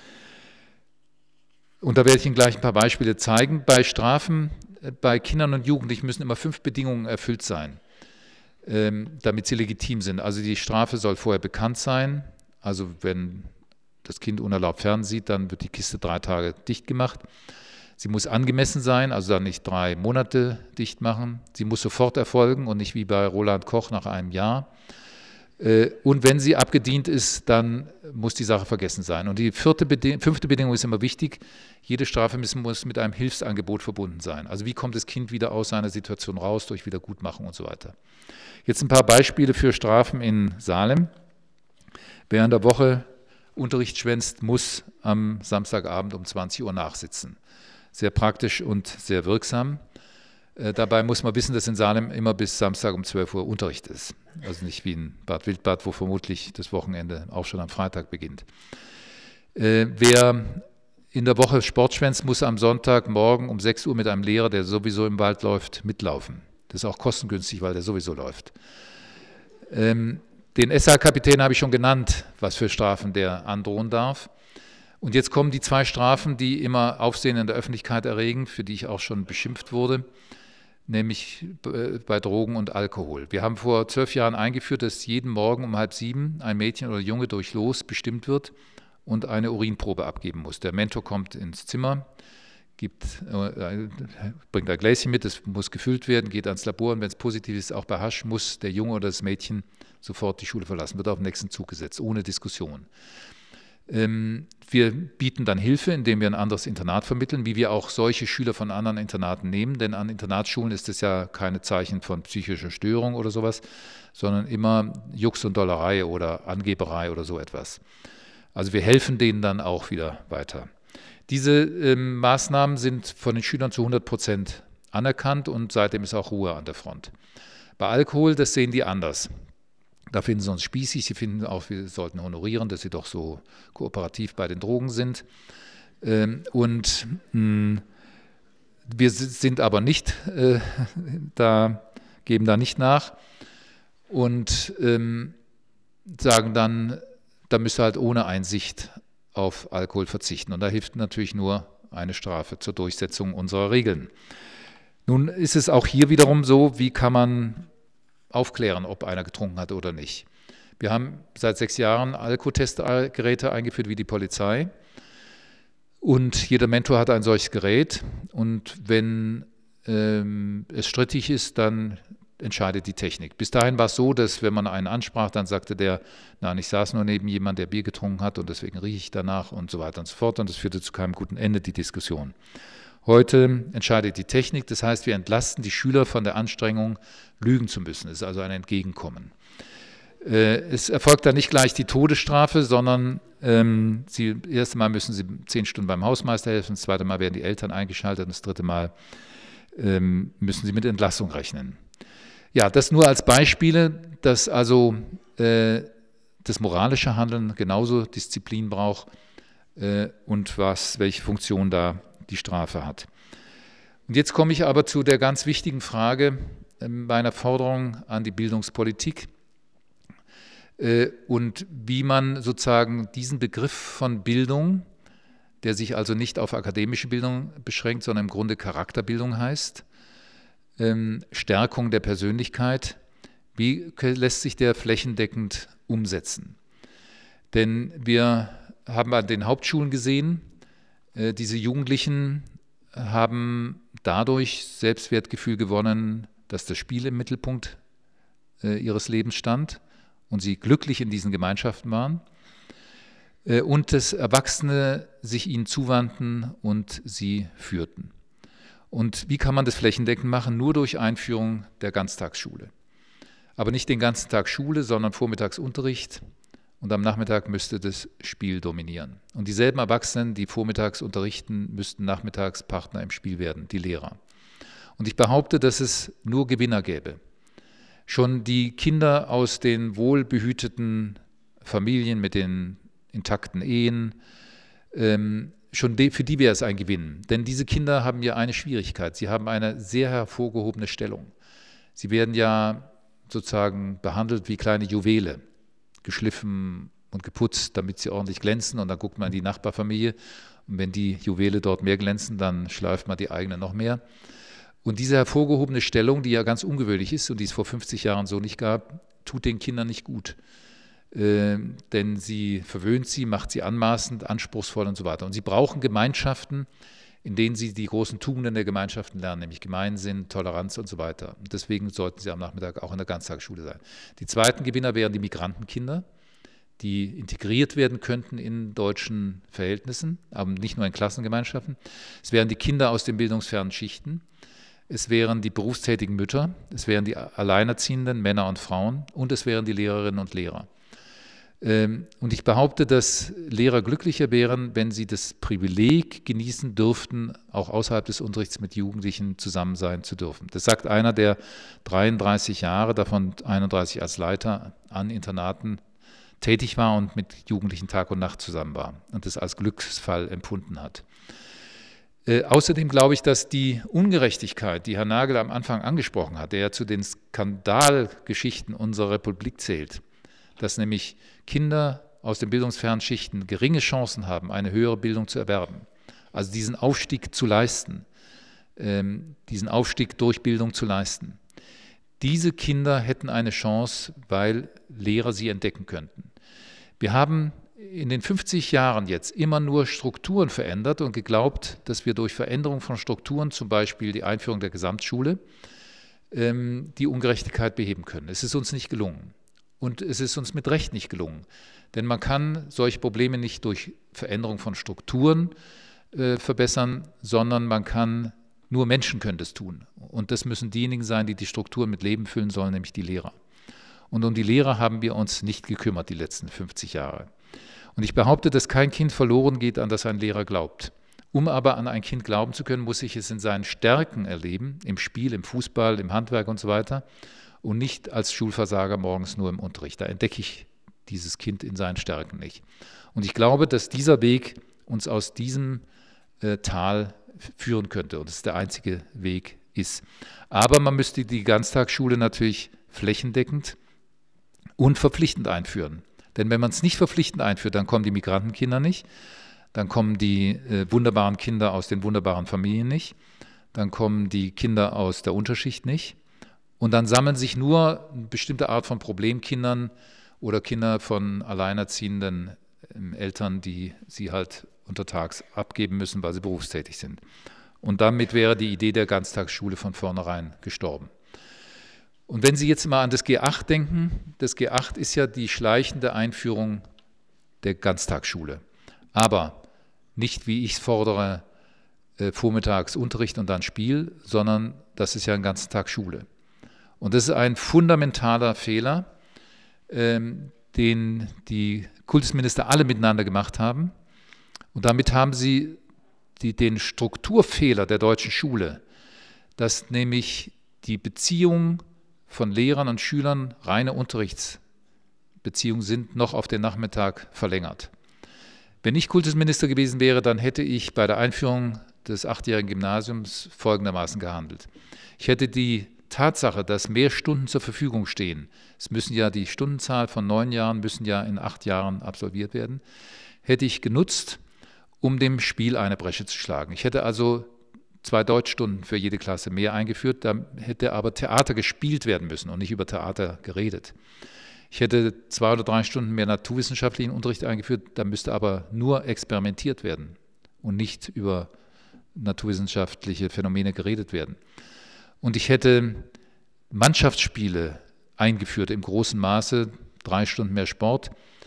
Und da werde ich Ihnen gleich ein paar Beispiele zeigen. Bei Strafen, bei Kindern und Jugendlichen müssen immer 5 Bedingungen erfüllt sein, damit sie legitim sind. Also die Strafe soll vorher bekannt sein. Also wenn das Kind unerlaubt fernsieht, dann wird die Kiste 3 Tage dicht gemacht. Sie muss angemessen sein, also dann nicht 3 Monate dicht machen. Sie muss sofort erfolgen und nicht wie bei Roland Koch nach einem Jahr. Und wenn sie abgedient ist, dann muss die Sache vergessen sein. Und die 5. Bedingung ist immer wichtig. Jede Strafe muss mit einem Hilfsangebot verbunden sein. Also wie kommt das Kind wieder aus seiner Situation raus, durch Wiedergutmachung und so weiter. Jetzt ein paar Beispiele für Strafen in Salem. Wer in der Woche Unterricht schwänzt, muss am Samstagabend um 20 Uhr nachsitzen. Sehr praktisch und sehr wirksam. Dabei muss man wissen, dass in Salem immer bis Samstag um 12 Uhr Unterricht ist. Also nicht wie in Bad Wildbad, wo vermutlich das Wochenende auch schon am Freitag beginnt. Wer in der Woche Sport schwänzt, muss am Sonntagmorgen um 6 Uhr mit einem Lehrer, der sowieso im Wald läuft, mitlaufen. Das ist auch kostengünstig, weil der sowieso läuft. Den SH-Kapitän habe ich schon genannt, was für Strafen der androhen darf. Und jetzt kommen die 2 Strafen, die immer Aufsehen in der Öffentlichkeit erregen, für die ich auch schon beschimpft wurde, nämlich bei Drogen und Alkohol. Wir haben vor 12 Jahren eingeführt, dass jeden Morgen um 6:30 ein Mädchen oder Junge durch Los bestimmt wird und eine Urinprobe abgeben muss. Der Mentor kommt ins Zimmer, bringt ein Gläschen mit, das muss gefüllt werden, geht ans Labor und wenn es positiv ist, auch bei Hasch, muss der Junge oder das Mädchen sofort die Schule verlassen, wird auf den nächsten Zug gesetzt, ohne Diskussion. Wir bieten dann Hilfe, indem wir ein anderes Internat vermitteln, wie wir auch solche Schüler von anderen Internaten nehmen, denn an Internatsschulen ist es ja keine Zeichen von psychischer Störung oder sowas, sondern immer Jux und Dollerei oder Angeberei oder so etwas. Also wir helfen denen dann auch wieder weiter. Diese Maßnahmen sind von den Schülern zu 100% anerkannt und seitdem ist auch Ruhe an der Front. Bei Alkohol, das sehen die anders. Da finden sie uns spießig, sie finden auch, wir sollten honorieren, dass sie doch so kooperativ bei den Drogen sind. Und wir sind aber nicht, geben da nicht nach und sagen dann, da müsst ihr halt ohne Einsicht auf Alkohol verzichten. Und da hilft natürlich nur eine Strafe zur Durchsetzung unserer Regeln. Nun ist es auch hier wiederum so, wie kann man aufklären, ob einer getrunken hat oder nicht. Wir haben seit 6 Jahren Alkotestgeräte eingeführt wie die Polizei und jeder Mentor hat ein solches Gerät und wenn es strittig ist, dann entscheidet die Technik. Bis dahin war es so, dass wenn man einen ansprach, dann sagte der, nein, ich saß nur neben jemandem, der Bier getrunken hat und deswegen rieche ich danach und so weiter und so fort und das führte zu keinem guten Ende, die Diskussion. Heute entscheidet die Technik, das heißt, wir entlasten die Schüler von der Anstrengung, lügen zu müssen. Es ist also ein Entgegenkommen. Es erfolgt dann nicht gleich die Todesstrafe, sondern das erste Mal müssen sie 10 Stunden beim Hausmeister helfen, das zweite Mal werden die Eltern eingeschaltet und das dritte Mal müssen sie mit Entlassung rechnen. Ja, das nur als Beispiele, dass also das moralische Handeln genauso Disziplin braucht und welche Funktion da die Strafe hat. Und jetzt komme ich aber zu der ganz wichtigen Frage meiner Forderung an die Bildungspolitik und wie man sozusagen diesen Begriff von Bildung, der sich also nicht auf akademische Bildung beschränkt, sondern im Grunde Charakterbildung heißt, Stärkung der Persönlichkeit, wie lässt sich der flächendeckend umsetzen? Denn wir haben an den Hauptschulen gesehen, diese Jugendlichen haben dadurch Selbstwertgefühl gewonnen, dass das Spiel im Mittelpunkt ihres Lebens stand und sie glücklich in diesen Gemeinschaften waren und dass Erwachsene sich ihnen zuwandten und sie führten. Und wie kann man das flächendeckend machen? Nur durch Einführung der Ganztagsschule. Aber nicht den ganzen Tag Schule, sondern Vormittagsunterricht. Und am Nachmittag müsste das Spiel dominieren. Und dieselben Erwachsenen, die vormittags unterrichten, müssten nachmittags Partner im Spiel werden, die Lehrer. Und ich behaupte, dass es nur Gewinner gäbe. Schon die Kinder aus den wohlbehüteten Familien mit den intakten Ehen, schon für die wäre es ein Gewinn. Denn diese Kinder haben ja eine Schwierigkeit. Sie haben eine sehr hervorgehobene Stellung. Sie werden ja sozusagen behandelt wie kleine Juwele, geschliffen und geputzt, damit sie ordentlich glänzen. Und dann guckt man in die Nachbarfamilie. Und wenn die Juwele dort mehr glänzen, dann schleift man die eigene noch mehr. Und diese hervorgehobene Stellung, die ja ganz ungewöhnlich ist und die es vor 50 Jahren so nicht gab, tut den Kindern nicht gut. Denn sie verwöhnt sie, macht sie anmaßend, anspruchsvoll und so weiter. Und sie brauchen Gemeinschaften, in denen sie die großen Tugenden der Gemeinschaften lernen, nämlich Gemeinsinn, Toleranz und so weiter. Und deswegen sollten sie am Nachmittag auch in der Ganztagsschule sein. Die zweiten Gewinner wären die Migrantenkinder, die integriert werden könnten in deutschen Verhältnissen, aber nicht nur in Klassengemeinschaften. Es wären die Kinder aus den bildungsfernen Schichten. Es wären die berufstätigen Mütter, es wären die Alleinerziehenden, Männer und Frauen und es wären die Lehrerinnen und Lehrer. Und ich behaupte, dass Lehrer glücklicher wären, wenn sie das Privileg genießen dürften, auch außerhalb des Unterrichts mit Jugendlichen zusammen sein zu dürfen. Das sagt einer, der 33 Jahre, davon 31 als Leiter an Internaten tätig war und mit Jugendlichen Tag und Nacht zusammen war und das als Glücksfall empfunden hat. Außerdem glaube ich, dass die Ungerechtigkeit, die Herr Nagel am Anfang angesprochen hat, der ja zu den Skandalgeschichten unserer Republik zählt, dass nämlich Kinder aus den bildungsfernen Schichten geringe Chancen haben, eine höhere Bildung zu erwerben. Also diesen Aufstieg zu leisten, diesen Aufstieg durch Bildung zu leisten. Diese Kinder hätten eine Chance, weil Lehrer sie entdecken könnten. Wir haben in den 50 Jahren jetzt immer nur Strukturen verändert und geglaubt, dass wir durch Veränderung von Strukturen, zum Beispiel die Einführung der Gesamtschule, die Ungerechtigkeit beheben können. Es ist uns nicht gelungen. und es ist uns mit Recht nicht gelungen. Denn man kann solche Probleme nicht durch Veränderung von Strukturen verbessern, sondern nur Menschen können das tun. Und das müssen diejenigen sein, die die Strukturen mit Leben füllen sollen, nämlich die Lehrer. Und um die Lehrer haben wir uns nicht gekümmert die letzten 50 Jahre. Und ich behaupte, dass kein Kind verloren geht, an das ein Lehrer glaubt. Um aber an ein Kind glauben zu können, muss ich es in seinen Stärken erleben, im Spiel, im Fußball, im Handwerk und so weiter, und nicht als Schulversager morgens nur im Unterricht. Da entdecke ich dieses Kind in seinen Stärken nicht. Und ich glaube, dass dieser Weg uns aus diesem Tal führen könnte und es der einzige Weg ist. Aber man müsste die Ganztagsschule natürlich flächendeckend und verpflichtend einführen. Denn wenn man es nicht verpflichtend einführt, dann kommen die Migrantenkinder nicht, dann kommen die wunderbaren Kinder aus den wunderbaren Familien nicht, dann kommen die Kinder aus der Unterschicht nicht und dann sammeln sich nur eine bestimmte Art von Problemkindern oder Kinder von alleinerziehenden Eltern, die sie halt untertags abgeben müssen, weil sie berufstätig sind. Und damit wäre die Idee der Ganztagsschule von vornherein gestorben. Und wenn Sie jetzt mal an das G8 denken, das G8 ist ja die schleichende Einführung der Ganztagsschule. Aber nicht, wie ich es fordere, vormittags Unterricht und dann Spiel, sondern das ist ja ein ganzen Tag Schule. Und das ist ein fundamentaler Fehler, den die Kultusminister alle miteinander gemacht haben. Und damit haben sie den Strukturfehler der deutschen Schule, dass nämlich die Beziehung von Lehrern und Schülern reine Unterrichtsbeziehungen sind, noch auf den Nachmittag verlängert. Wenn ich Kultusminister gewesen wäre, dann hätte ich bei der Einführung des 8-jährigen Gymnasiums folgendermaßen gehandelt. Ich hätte die Tatsache, dass mehr Stunden zur Verfügung stehen, es müssen ja die Stundenzahl von 9 Jahren müssen ja in 8 Jahren absolviert werden, hätte ich genutzt, um dem Spiel eine Bresche zu schlagen. Ich hätte also 2 Deutschstunden für jede Klasse mehr eingeführt, da hätte aber Theater gespielt werden müssen und nicht über Theater geredet. Ich hätte 2 oder 3 Stunden mehr naturwissenschaftlichen Unterricht eingeführt, da müsste aber nur experimentiert werden und nicht über naturwissenschaftliche Phänomene geredet werden. Und ich hätte Mannschaftsspiele eingeführt im großen Maße, 3 Stunden mehr Sport.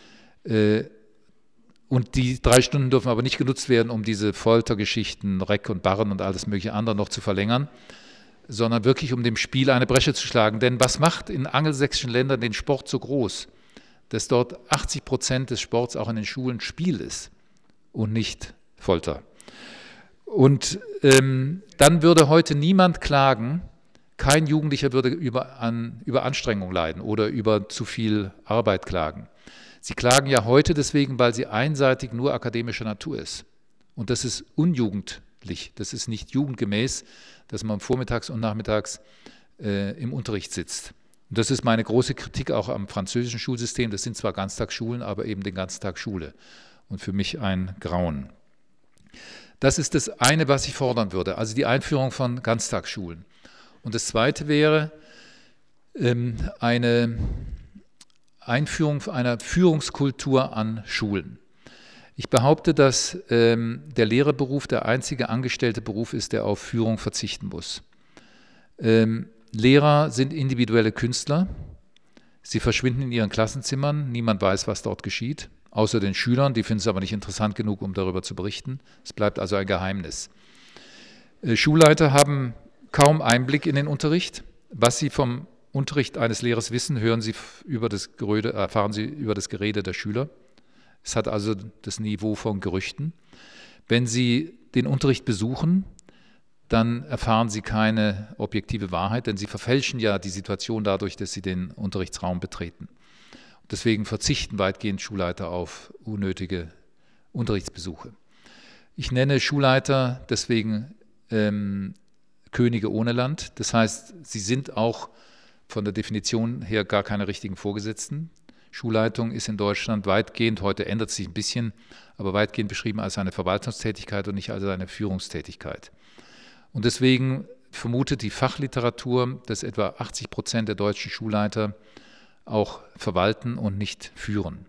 Und die 3 Stunden dürfen aber nicht genutzt werden, um diese Foltergeschichten, Reck und Barren und alles mögliche andere noch zu verlängern, sondern wirklich um dem Spiel eine Bresche zu schlagen. Denn was macht in angelsächsischen Ländern den Sport so groß? Dass dort 80% des Sports auch in den Schulen Spiel ist und nicht Folter. Und dann würde heute niemand klagen, kein Jugendlicher würde über Anstrengung leiden oder über zu viel Arbeit klagen. Sie klagen ja heute deswegen, weil sie einseitig nur akademischer Natur ist. Und das ist unjugendlich, das ist nicht jugendgemäß, dass man vormittags und nachmittags im Unterricht sitzt. Und das ist meine große Kritik auch am französischen Schulsystem. Das sind zwar Ganztagsschulen, aber eben den ganzen Tag Schule. Und für mich ein Grauen. Das ist das eine, was ich fordern würde, also die Einführung von Ganztagsschulen. Und das zweite wäre eine Einführung einer Führungskultur an Schulen. Ich behaupte, dass der Lehrerberuf der einzige angestellte Beruf ist, der auf Führung verzichten muss. Lehrer sind individuelle Künstler. Sie verschwinden in ihren Klassenzimmern. Niemand weiß, was dort geschieht, außer den Schülern. Die finden es aber nicht interessant genug, um darüber zu berichten. Es bleibt also ein Geheimnis. Schulleiter haben kaum Einblick in den Unterricht. Was sie vom Unterricht eines Lehrers wissen, erfahren Sie über das Gerede der Schüler. Es hat also das Niveau von Gerüchten. Wenn Sie den Unterricht besuchen, dann erfahren Sie keine objektive Wahrheit, denn Sie verfälschen ja die Situation dadurch, dass Sie den Unterrichtsraum betreten. Deswegen verzichten weitgehend Schulleiter auf unnötige Unterrichtsbesuche. Ich nenne Schulleiter deswegen Könige ohne Land. Das heißt, sie sind auch von der Definition her gar keine richtigen Vorgesetzten. Schulleitung ist in Deutschland weitgehend, heute ändert es sich ein bisschen, aber weitgehend beschrieben als eine Verwaltungstätigkeit und nicht als eine Führungstätigkeit. Und deswegen vermutet die Fachliteratur, dass etwa 80% der deutschen Schulleiter auch verwalten und nicht führen.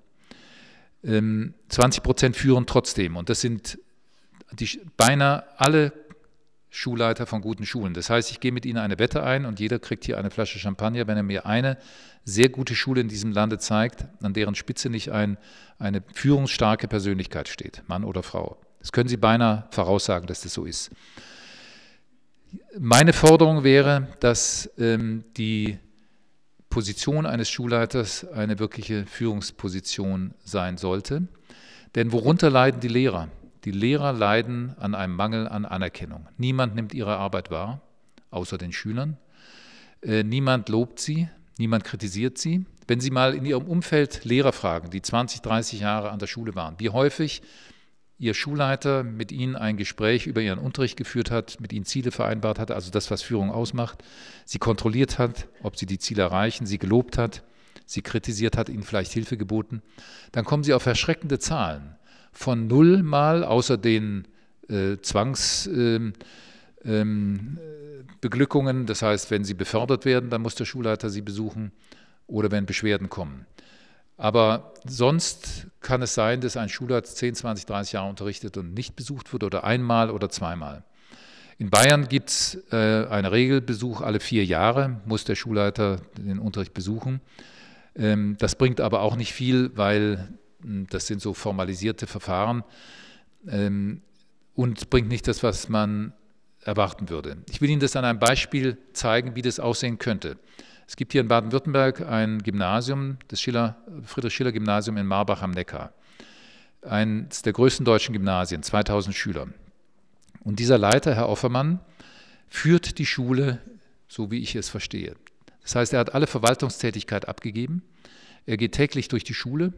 20% führen trotzdem und das sind beinahe alle Schulleiter von guten Schulen. Das heißt, ich gehe mit Ihnen eine Wette ein und jeder kriegt hier eine Flasche Champagner, wenn er mir eine sehr gute Schule in diesem Lande zeigt, an deren Spitze nicht eine führungsstarke Persönlichkeit steht, Mann oder Frau. Das können Sie beinahe voraussagen, dass das so ist. Meine Forderung wäre, dass die Position eines Schulleiters eine wirkliche Führungsposition sein sollte. Denn worunter leiden die Lehrer? Die Lehrer leiden an einem Mangel an Anerkennung. Niemand nimmt ihre Arbeit wahr, außer den Schülern. Niemand lobt sie, niemand kritisiert sie. Wenn Sie mal in Ihrem Umfeld Lehrer fragen, die 20, 30 Jahre an der Schule waren, wie häufig Ihr Schulleiter mit Ihnen ein Gespräch über Ihren Unterricht geführt hat, mit Ihnen Ziele vereinbart hat, also das, was Führung ausmacht, Sie kontrolliert hat, ob Sie die Ziele erreichen, Sie gelobt hat, Sie kritisiert hat, Ihnen vielleicht Hilfe geboten, dann kommen Sie auf erschreckende Zahlen. Von 0 mal, außer den Zwangsbeglückungen, das heißt, wenn Sie befördert werden, dann muss der Schulleiter Sie besuchen oder wenn Beschwerden kommen. Aber sonst kann es sein, dass ein Schulleiter 10, 20, 30 Jahre unterrichtet und nicht besucht wird oder einmal oder zweimal. In Bayern gibt es einen Regelbesuch, alle 4 Jahre muss der Schulleiter den Unterricht besuchen. Das bringt aber auch nicht viel, weil das sind so formalisierte Verfahren und bringt nicht das, was man erwarten würde. Ich will Ihnen das an einem Beispiel zeigen, wie das aussehen könnte. Es gibt hier in Baden-Württemberg ein Gymnasium, das Friedrich-Schiller-Gymnasium in Marbach am Neckar. Eines der größten deutschen Gymnasien, 2000 Schüler. Und dieser Leiter, Herr Offermann, führt die Schule, so wie ich es verstehe. Das heißt, er hat alle Verwaltungstätigkeit abgegeben. Er geht täglich durch die Schule.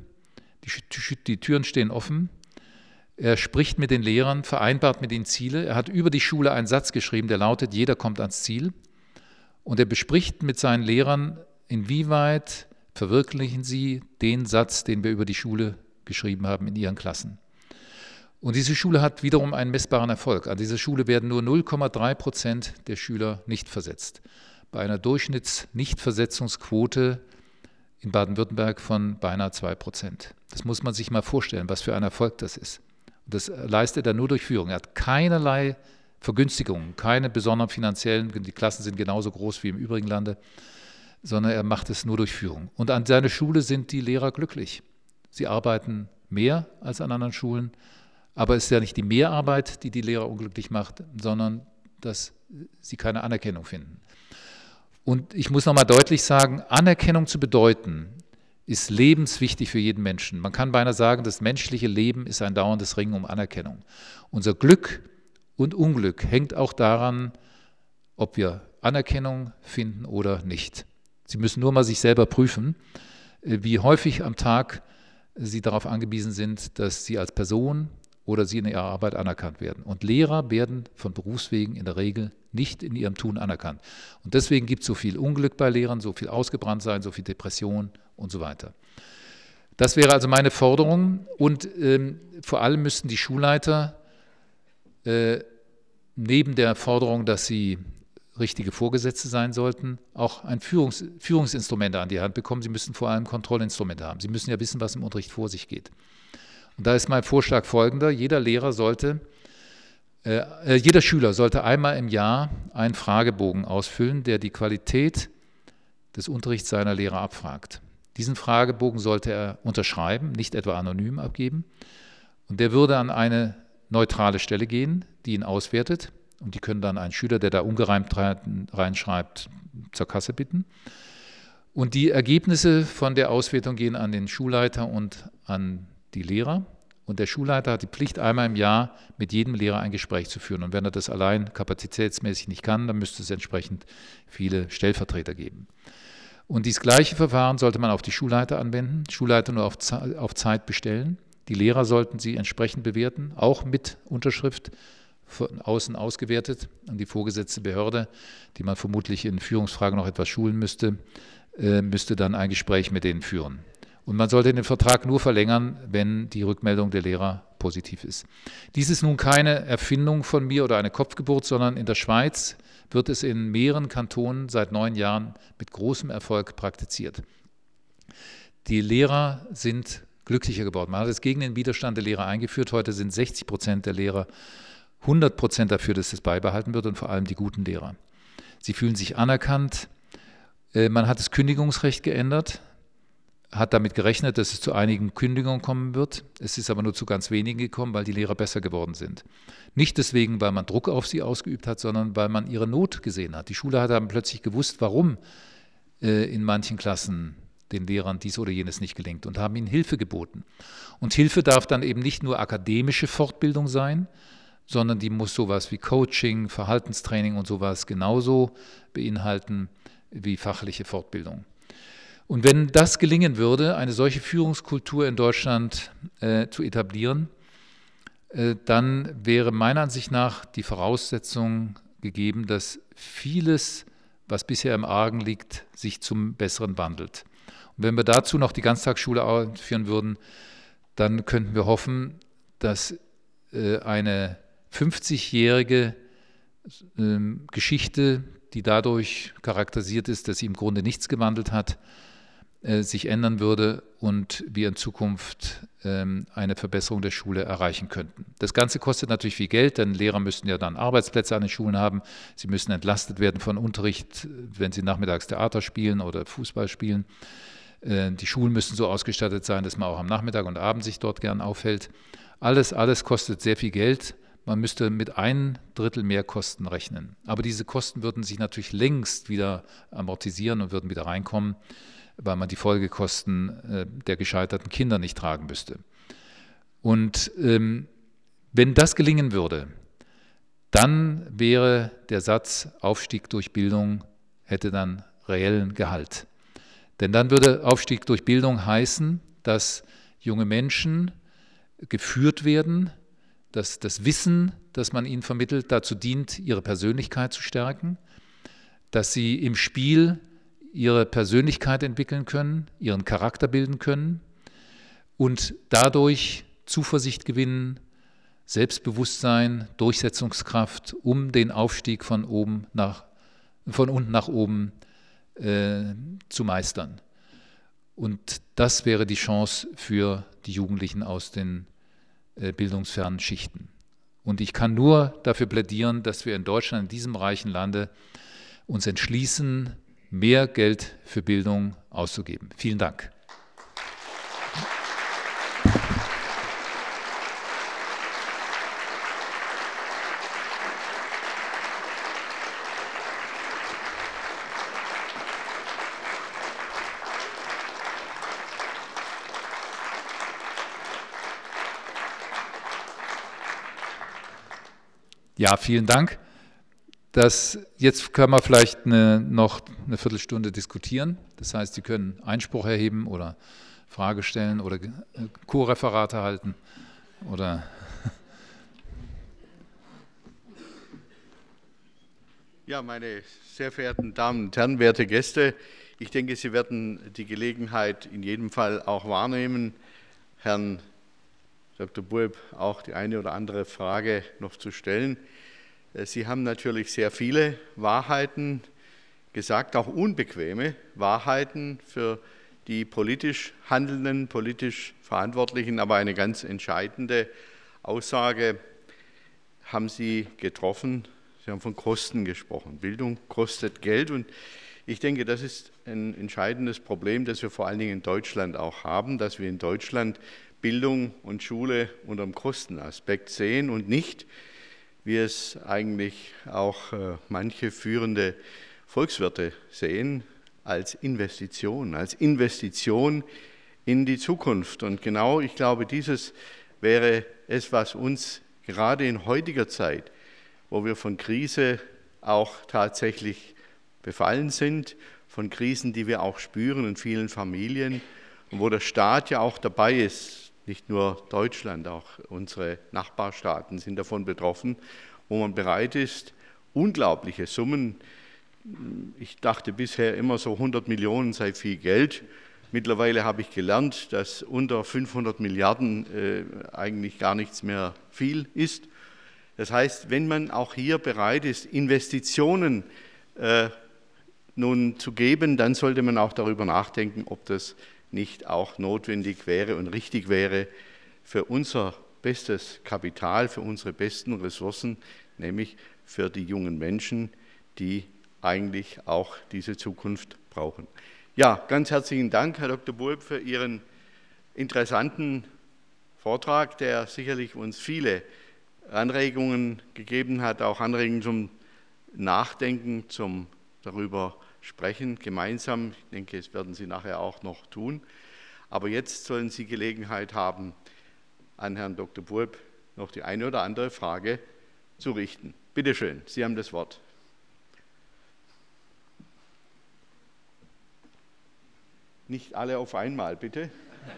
Die Türen stehen offen. Er spricht mit den Lehrern, vereinbart mit ihnen Ziele. Er hat über die Schule einen Satz geschrieben, der lautet, jeder kommt ans Ziel. Und er bespricht mit seinen Lehrern, inwieweit verwirklichen sie den Satz, den wir über die Schule geschrieben haben in ihren Klassen. Und diese Schule hat wiederum einen messbaren Erfolg. An dieser Schule werden nur 0,3% der Schüler nicht versetzt. Bei einer Durchschnitts-Nichtversetzungsquote in Baden-Württemberg von beinahe 2%. Das muss man sich mal vorstellen, was für ein Erfolg das ist. Und das leistet er nur durch Führung. Er hat keinerlei Vergünstigungen, keine besonderen finanziellen, die Klassen sind genauso groß wie im übrigen Lande, sondern er macht es nur durch Führung. Und an seiner Schule sind die Lehrer glücklich. Sie arbeiten mehr als an anderen Schulen, aber es ist ja nicht die Mehrarbeit, die die Lehrer unglücklich macht, sondern dass sie keine Anerkennung finden. Und ich muss nochmal deutlich sagen, Anerkennung zu bedeuten, ist lebenswichtig für jeden Menschen. Man kann beinahe sagen, das menschliche Leben ist ein dauerndes Ringen um Anerkennung. Unser Glück und Unglück hängt auch daran, ob wir Anerkennung finden oder nicht. Sie müssen nur mal sich selber prüfen, wie häufig am Tag Sie darauf angewiesen sind, dass Sie als Person oder Sie in Ihrer Arbeit anerkannt werden. Und Lehrer werden von Berufswegen in der Regel nicht in ihrem Tun anerkannt. Und deswegen gibt es so viel Unglück bei Lehrern, so viel Ausgebranntsein, so viel Depression und so weiter. Das wäre also meine Forderung. Und vor allem müssten die Schulleiter neben der Forderung, dass sie richtige Vorgesetzte sein sollten, auch ein Führungsinstrumente an die Hand bekommen. Sie müssen vor allem Kontrollinstrumente haben. Sie müssen ja wissen, was im Unterricht vor sich geht. Und da ist mein Vorschlag folgender: Jeder Schüler sollte einmal im Jahr einen Fragebogen ausfüllen, der die Qualität des Unterrichts seiner Lehrer abfragt. Diesen Fragebogen sollte er unterschreiben, nicht etwa anonym abgeben. Und der würde an eine neutrale Stelle gehen, die ihn auswertet. Und die können dann einen Schüler, der da ungereimt reinschreibt, zur Kasse bitten. Und die Ergebnisse von der Auswertung gehen an den Schulleiter und an die Lehrer. Und der Schulleiter hat die Pflicht, einmal im Jahr mit jedem Lehrer ein Gespräch zu führen. Und wenn er das allein kapazitätsmäßig nicht kann, dann müsste es entsprechend viele Stellvertreter geben. Und dieses gleiche Verfahren sollte man auf die Schulleiter anwenden. Schulleiter nur auf Zeit bestellen. Die Lehrer sollten sie entsprechend bewerten, auch mit Unterschrift von außen ausgewertet. Und die vorgesetzte Behörde, die man vermutlich in Führungsfragen noch etwas schulen müsste, müsste dann ein Gespräch mit denen führen. Und man sollte den Vertrag nur verlängern, wenn die Rückmeldung der Lehrer positiv ist. Dies ist nun keine Erfindung von mir oder eine Kopfgeburt, sondern in der Schweiz wird es in mehreren Kantonen seit 9 Jahren mit großem Erfolg praktiziert. Die Lehrer sind glücklicher geworden. Man hat es gegen den Widerstand der Lehrer eingeführt. Heute sind 60% der Lehrer 100% dafür, dass es beibehalten wird und vor allem die guten Lehrer. Sie fühlen sich anerkannt. Man hat das Kündigungsrecht geändert, hat damit gerechnet, dass es zu einigen Kündigungen kommen wird. Es ist aber nur zu ganz wenigen gekommen, weil die Lehrer besser geworden sind. Nicht deswegen, weil man Druck auf sie ausgeübt hat, sondern weil man ihre Not gesehen hat. Die Schule hat dann plötzlich gewusst, warum in manchen Klassen den Lehrern dies oder jenes nicht gelingt und haben ihnen Hilfe geboten. Und Hilfe darf dann eben nicht nur akademische Fortbildung sein, sondern die muss sowas wie Coaching, Verhaltenstraining und sowas genauso beinhalten wie fachliche Fortbildung. Und wenn das gelingen würde, eine solche Führungskultur in Deutschland zu etablieren, dann wäre meiner Ansicht nach die Voraussetzung gegeben, dass vieles, was bisher im Argen liegt, sich zum Besseren wandelt. Und wenn wir dazu noch die Ganztagsschule einführen würden, dann könnten wir hoffen, dass eine 50-jährige Geschichte, die dadurch charakterisiert ist, dass sie im Grunde nichts gewandelt hat, sich ändern würde und wir in Zukunft eine Verbesserung der Schule erreichen könnten. Das Ganze kostet natürlich viel Geld, denn Lehrer müssten ja dann Arbeitsplätze an den Schulen haben. Sie müssen entlastet werden von Unterricht, wenn sie nachmittags Theater spielen oder Fußball spielen. Die Schulen müssen so ausgestattet sein, dass man auch am Nachmittag und Abend sich dort gern aufhält. Alles kostet sehr viel Geld. Man müsste mit 1/3 mehr Kosten rechnen. Aber diese Kosten würden sich natürlich längst wieder amortisieren und würden wieder reinkommen, weil man die Folgekosten der gescheiterten Kinder nicht tragen müsste. Und wenn das gelingen würde, dann wäre der Satz Aufstieg durch Bildung hätte dann reellen Gehalt. Denn dann würde Aufstieg durch Bildung heißen, dass junge Menschen geführt werden, dass das Wissen, das man ihnen vermittelt, dazu dient, ihre Persönlichkeit zu stärken, dass sie im Spiel ihre Persönlichkeit entwickeln können, ihren Charakter bilden können und dadurch Zuversicht gewinnen, Selbstbewusstsein, Durchsetzungskraft, um den Aufstieg von unten nach oben zu meistern. Und das wäre die Chance für die Jugendlichen aus den bildungsfernen Schichten. Und ich kann nur dafür plädieren, dass wir in Deutschland, in diesem reichen Lande, uns entschließen, mehr Geld für Bildung auszugeben. Vielen Dank. Ja, vielen Dank. Jetzt können wir vielleicht noch eine Viertelstunde diskutieren. Das heißt, Sie können Einspruch erheben oder Frage stellen oder Co-Referate halten. Oder ja, meine sehr verehrten Damen und Herren, werte Gäste, ich denke, Sie werden die Gelegenheit in jedem Fall auch wahrnehmen, Herrn Dr. Bueb auch die eine oder andere Frage noch zu stellen. Sie haben natürlich sehr viele Wahrheiten gesagt, auch unbequeme Wahrheiten für die politisch Handelnden, politisch Verantwortlichen, aber eine ganz entscheidende Aussage haben Sie getroffen. Sie haben von Kosten gesprochen. Bildung kostet Geld und ich denke, das ist ein entscheidendes Problem, das wir vor allen Dingen in Deutschland auch haben, dass wir in Deutschland Bildung und Schule unter dem Kostenaspekt sehen und nicht, wie es eigentlich auch manche führende Volkswirte sehen, als Investition in die Zukunft. Und genau, ich glaube, dieses wäre es, was uns gerade in heutiger Zeit, wo wir von Krise auch tatsächlich befallen sind, von Krisen, die wir auch spüren in vielen Familien und wo der Staat ja auch dabei ist, nicht nur Deutschland, auch unsere Nachbarstaaten sind davon betroffen, wo man bereit ist, unglaubliche Summen, ich dachte bisher immer so 100 Millionen sei viel Geld. Mittlerweile habe ich gelernt, dass unter 500 Milliarden eigentlich gar nichts mehr viel ist. Das heißt, wenn man auch hier bereit ist, Investitionen nun zu geben, dann sollte man auch darüber nachdenken, ob das nicht auch notwendig wäre und richtig wäre für unser bestes Kapital, für unsere besten Ressourcen, nämlich für die jungen Menschen, die eigentlich auch diese Zukunft brauchen. Ja, ganz herzlichen Dank, Herr Dr. Bulb, für Ihren interessanten Vortrag, der sicherlich uns viele Anregungen gegeben hat, auch Anregungen zum Nachdenken, zum darüber sprechen, gemeinsam. Ich denke, das werden Sie nachher auch noch tun. Aber jetzt sollen Sie Gelegenheit haben, an Herrn Dr. Bulb noch die eine oder andere Frage zu richten. Bitte schön, Sie haben das Wort. Nicht alle auf einmal, bitte.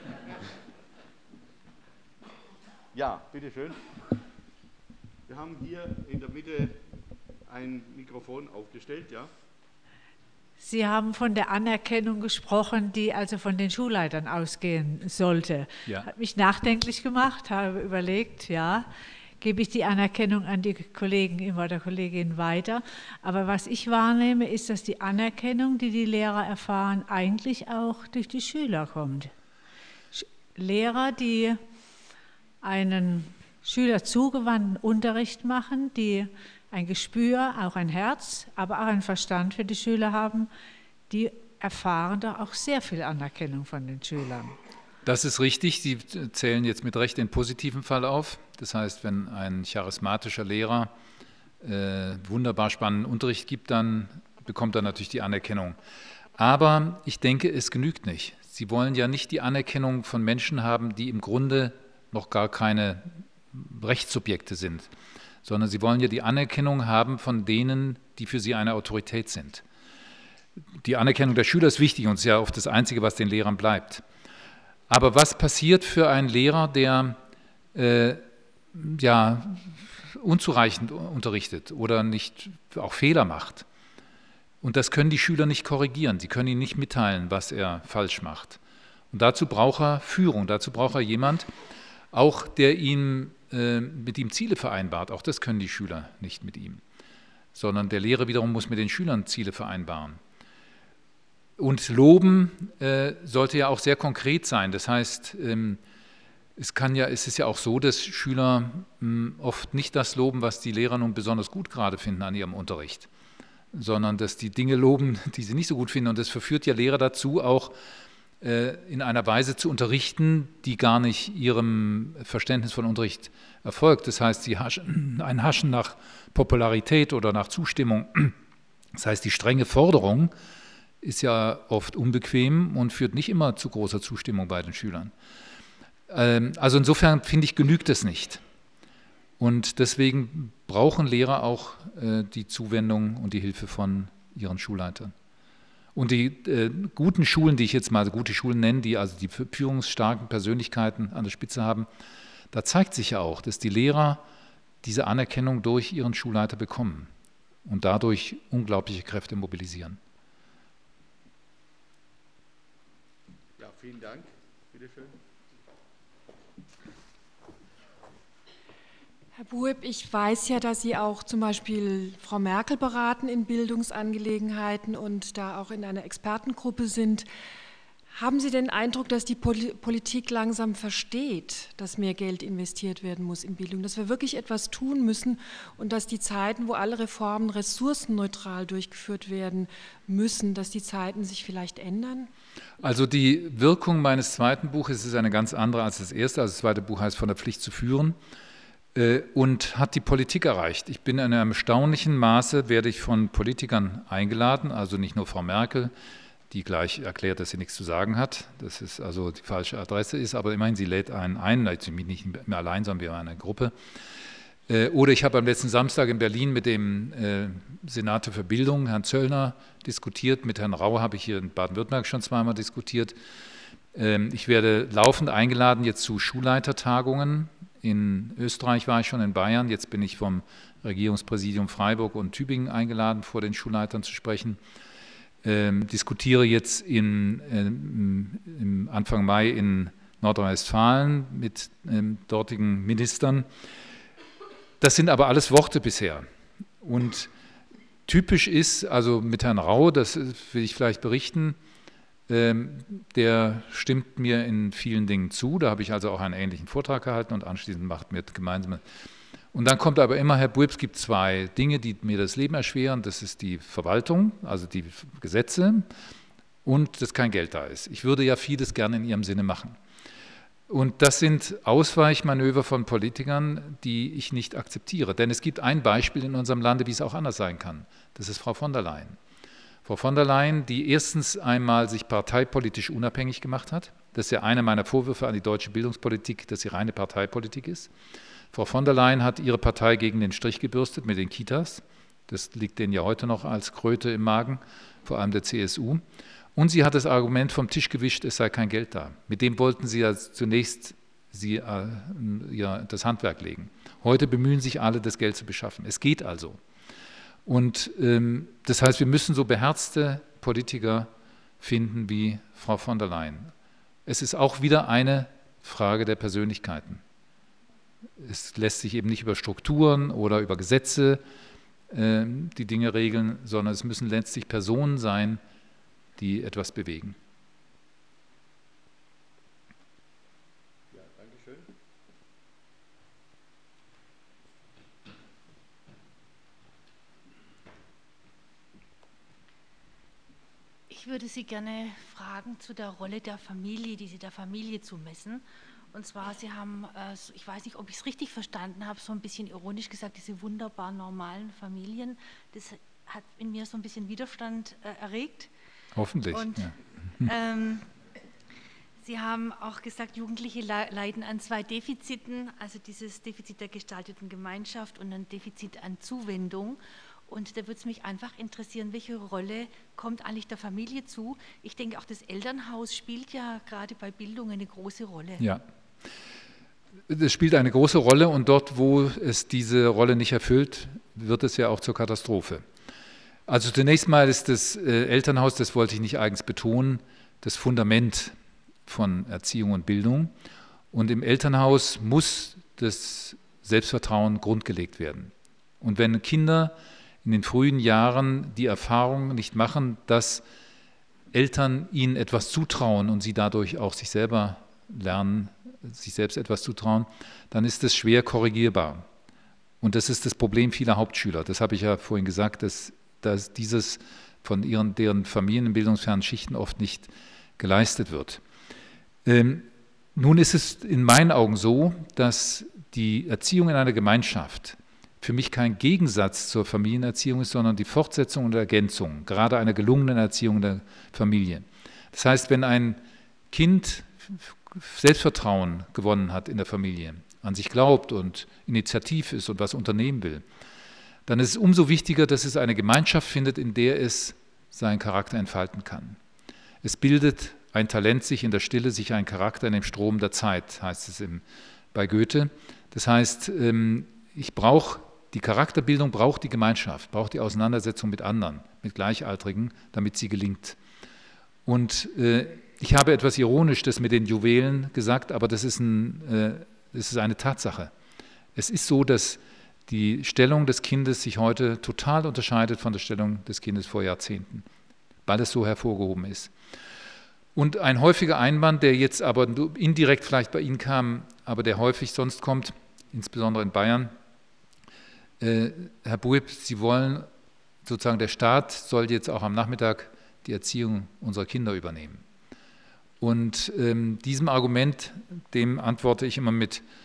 Ja, bitte schön. Wir haben hier in der Mitte ein Mikrofon aufgestellt, ja. Sie haben von der Anerkennung gesprochen, die also von den Schulleitern ausgehen sollte. Ja. Hat mich nachdenklich gemacht, habe überlegt, ja, gebe ich die Anerkennung an die Kollegen oder Kolleginnen weiter. Aber was ich wahrnehme, ist, dass die Anerkennung, die die Lehrer erfahren, eigentlich auch durch die Schüler kommt. Lehrer, die einen Schüler zugewandten Unterricht machen, die ein Gespür, auch ein Herz, aber auch einen Verstand für die Schüler haben, die erfahren da auch sehr viel Anerkennung von den Schülern. Das ist richtig. Sie zählen jetzt mit Recht den positiven Fall auf. Das heißt, wenn ein charismatischer Lehrer wunderbar spannenden Unterricht gibt, dann bekommt er natürlich die Anerkennung. Aber ich denke, es genügt nicht. Sie wollen ja nicht die Anerkennung von Menschen haben, die im Grunde noch gar keine Rechtssubjekte sind, sondern sie wollen ja die Anerkennung haben von denen, die für sie eine Autorität sind. Die Anerkennung der Schüler ist wichtig und ist ja oft das Einzige, was den Lehrern bleibt. Aber was passiert für einen Lehrer, der unzureichend unterrichtet oder nicht auch Fehler macht? Und das können die Schüler nicht korrigieren. Sie können ihnen nicht mitteilen, was er falsch macht. Und dazu braucht er Führung, dazu braucht er jemand, auch der mit ihm Ziele vereinbart. Auch das können die Schüler nicht mit ihm, sondern der Lehrer wiederum muss mit den Schülern Ziele vereinbaren. Und Loben sollte ja auch sehr konkret sein. Das heißt, es ist ja auch so, dass Schüler oft nicht das loben, was die Lehrer nun besonders gut gerade finden an ihrem Unterricht, sondern dass die Dinge loben, die sie nicht so gut finden. Und das verführt ja Lehrer dazu, auch in einer Weise zu unterrichten, die gar nicht ihrem Verständnis von Unterricht erfolgt. Das heißt, ein Haschen nach Popularität oder nach Zustimmung. Das heißt, die strenge Forderung ist ja oft unbequem und führt nicht immer zu großer Zustimmung bei den Schülern. Also insofern finde ich, genügt es nicht. Und deswegen brauchen Lehrer auch die Zuwendung und die Hilfe von ihren Schulleitern. Und die guten Schulen, die ich jetzt mal gute Schulen nenne, die also die führungsstarken Persönlichkeiten an der Spitze haben, da zeigt sich ja auch, dass die Lehrer diese Anerkennung durch ihren Schulleiter bekommen und dadurch unglaubliche Kräfte mobilisieren. Ja, vielen Dank. Bitte schön. Herr Bueb, ich weiß ja, dass Sie auch zum Beispiel Frau Merkel beraten in Bildungsangelegenheiten und da auch in einer Expertengruppe sind. Haben Sie den Eindruck, dass die Politik langsam versteht, dass mehr Geld investiert werden muss in Bildung, dass wir wirklich etwas tun müssen und dass die Zeiten, wo alle Reformen ressourcenneutral durchgeführt werden müssen, dass die Zeiten sich vielleicht ändern? Also die Wirkung meines zweiten Buches ist eine ganz andere als das erste. Also das zweite Buch heißt Von der Pflicht zu führen und hat die Politik erreicht. Ich bin in einem erstaunlichen Maße, werde ich von Politikern eingeladen, also nicht nur Frau Merkel, die gleich erklärt, dass sie nichts zu sagen hat, dass es also die falsche Adresse ist, aber immerhin, sie lädt einen ein, also nicht mehr allein, sondern wir waren eine Gruppe. Oder ich habe am letzten Samstag in Berlin mit dem Senator für Bildung, Herrn Zöllner, diskutiert. Mit Herrn Rau habe ich hier in Baden-Württemberg schon zweimal diskutiert. Ich werde laufend eingeladen jetzt zu Schulleitertagungen. In Österreich war ich schon, in Bayern. Jetzt bin ich vom Regierungspräsidium Freiburg und Tübingen eingeladen, vor den Schulleitern zu sprechen. Diskutiere jetzt im Anfang Mai in Nordrhein-Westfalen mit dortigen Ministern. Das sind aber alles Worte bisher. Und typisch ist, also mit Herrn Rau, das will ich vielleicht berichten, der stimmt mir in vielen Dingen zu. Da habe ich also auch einen ähnlichen Vortrag gehalten und anschließend macht mir gemeinsam. Und dann kommt aber immer, Herr Bueb, es gibt zwei Dinge, die mir das Leben erschweren. Das ist die Verwaltung, also die Gesetze, und dass kein Geld da ist. Ich würde ja vieles gerne in Ihrem Sinne machen. Und das sind Ausweichmanöver von Politikern, die ich nicht akzeptiere. Denn es gibt ein Beispiel in unserem Lande, wie es auch anders sein kann. Das ist Frau von der Leyen. Frau von der Leyen, die erstens einmal sich parteipolitisch unabhängig gemacht hat. Das ist ja einer meiner Vorwürfe an die deutsche Bildungspolitik, dass sie reine Parteipolitik ist. Frau von der Leyen hat ihre Partei gegen den Strich gebürstet mit den Kitas. Das liegt denen ja heute noch als Kröte im Magen, vor allem der CSU. Und sie hat das Argument vom Tisch gewischt, es sei kein Geld da. Mit dem wollten sie ja zunächst das Handwerk legen. Heute bemühen sich alle, das Geld zu beschaffen. Es geht also. Und das heißt, wir müssen so beherzte Politiker finden wie Frau von der Leyen. Es ist auch wieder eine Frage der Persönlichkeiten. Es lässt sich eben nicht über Strukturen oder über Gesetze die Dinge regeln, sondern es müssen letztlich Personen sein, die etwas bewegen. Ja, danke schön. Ich würde Sie gerne fragen zu der Rolle der Familie, die Sie der Familie zumessen. Und zwar, Sie haben, ich weiß nicht, ob ich es richtig verstanden habe, so ein bisschen ironisch gesagt, diese wunderbar normalen Familien. Das hat in mir so ein bisschen Widerstand erregt. Hoffentlich. Und ja. Sie haben auch gesagt, Jugendliche leiden an zwei Defiziten, also dieses Defizit der gestalteten Gemeinschaft und ein Defizit an Zuwendung. Und da würde es mich einfach interessieren, welche Rolle kommt eigentlich der Familie zu? Ich denke, auch das Elternhaus spielt ja gerade bei Bildung eine große Rolle. Ja, das spielt eine große Rolle und dort, wo es diese Rolle nicht erfüllt, wird es ja auch zur Katastrophe. Also zunächst mal ist das Elternhaus, das wollte ich nicht eigens betonen, das Fundament von Erziehung und Bildung. Und im Elternhaus muss das Selbstvertrauen grundgelegt werden. Und wenn Kinder in den frühen Jahren die Erfahrung nicht machen, dass Eltern ihnen etwas zutrauen und sie dadurch auch sich selber lernen, sich selbst etwas zutrauen, dann ist das schwer korrigierbar. Und das ist das Problem vieler Hauptschüler. Das habe ich ja vorhin gesagt, dass dieses von deren Familien in bildungsfernen Schichten oft nicht geleistet wird. Nun ist es in meinen Augen so, dass die Erziehung in einer Gemeinschaft für mich kein Gegensatz zur Familienerziehung ist, sondern die Fortsetzung und Ergänzung, gerade einer gelungenen Erziehung der Familie. Das heißt, wenn ein Kind Selbstvertrauen gewonnen hat in der Familie, an sich glaubt und initiativ ist und was unternehmen will, dann ist es umso wichtiger, dass es eine Gemeinschaft findet, in der es seinen Charakter entfalten kann. Es bildet ein Talent sich in der Stille, sich ein Charakter in dem Strom der Zeit, heißt es bei Goethe. Das heißt, die Charakterbildung braucht die Gemeinschaft, braucht die Auseinandersetzung mit anderen, mit Gleichaltrigen, damit sie gelingt. Und ich habe etwas ironisch das mit den Juwelen gesagt, aber das ist eine Tatsache. Es ist so, dass die Stellung des Kindes sich heute total unterscheidet von der Stellung des Kindes vor Jahrzehnten, weil es so hervorgehoben ist. Und ein häufiger Einwand, der jetzt aber indirekt vielleicht bei Ihnen kam, aber der häufig sonst kommt, insbesondere in Bayern, Herr Bueb, Sie wollen sozusagen, der Staat soll jetzt auch am Nachmittag die Erziehung unserer Kinder übernehmen. Und diesem Argument, dem antworte ich immer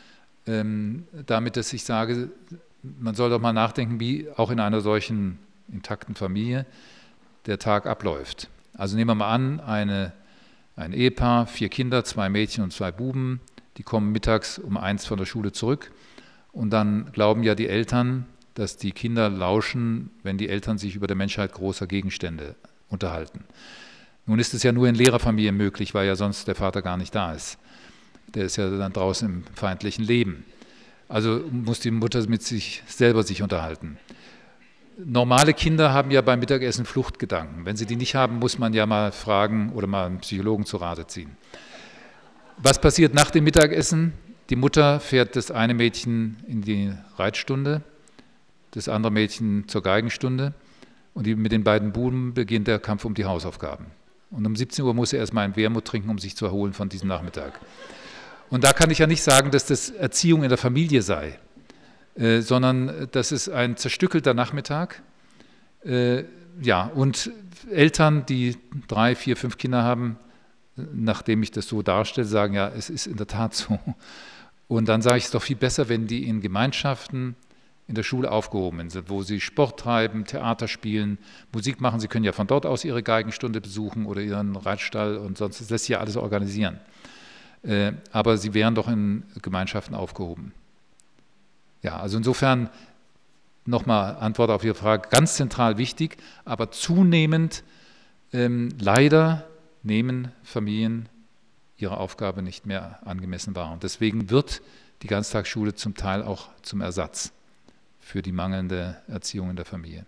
damit, dass ich sage, man soll doch mal nachdenken, wie auch in einer solchen intakten Familie der Tag abläuft. Also nehmen wir mal an, ein Ehepaar, 4 Kinder, 2 Mädchen und 2 Buben, die kommen mittags um 1 von der Schule zurück und dann glauben ja die Eltern, dass die Kinder lauschen, wenn die Eltern sich über die Menschheit großer Gegenstände unterhalten. Nun ist es ja nur in Lehrerfamilien möglich, weil ja sonst der Vater gar nicht da ist. Der ist ja dann draußen im feindlichen Leben. Also muss die Mutter mit sich selber unterhalten. Normale Kinder haben ja beim Mittagessen Fluchtgedanken. Wenn sie die nicht haben, muss man ja mal fragen oder mal einen Psychologen zu Rate ziehen. Was passiert nach dem Mittagessen? Die Mutter fährt das eine Mädchen in die Reitstunde, das andere Mädchen zur Geigenstunde und mit den beiden Buben beginnt der Kampf um die Hausaufgaben. Und um 17 Uhr muss er erstmal einen Wermut trinken, um sich zu erholen von diesem Nachmittag. Und da kann ich ja nicht sagen, dass das Erziehung in der Familie sei, sondern das ist ein zerstückelter Nachmittag. Ja, und Eltern, die 3, 4, 5 Kinder haben, nachdem ich das so darstelle, sagen, ja, es ist in der Tat so. Und dann sage ich, es ist doch viel besser, wenn die in Gemeinschaften in der Schule aufgehoben sind, wo sie Sport treiben, Theater spielen, Musik machen. Sie können ja von dort aus ihre Geigenstunde besuchen oder ihren Reitstall und sonst, das lässt sich ja alles organisieren. Aber sie wären doch in Gemeinschaften aufgehoben. Ja, also insofern nochmal Antwort auf Ihre Frage, ganz zentral wichtig, aber zunehmend leider nehmen Familien ihre Aufgabe nicht mehr angemessen wahr. Und deswegen wird die Ganztagsschule zum Teil auch zum Ersatz für die mangelnde Erziehung in der Familie.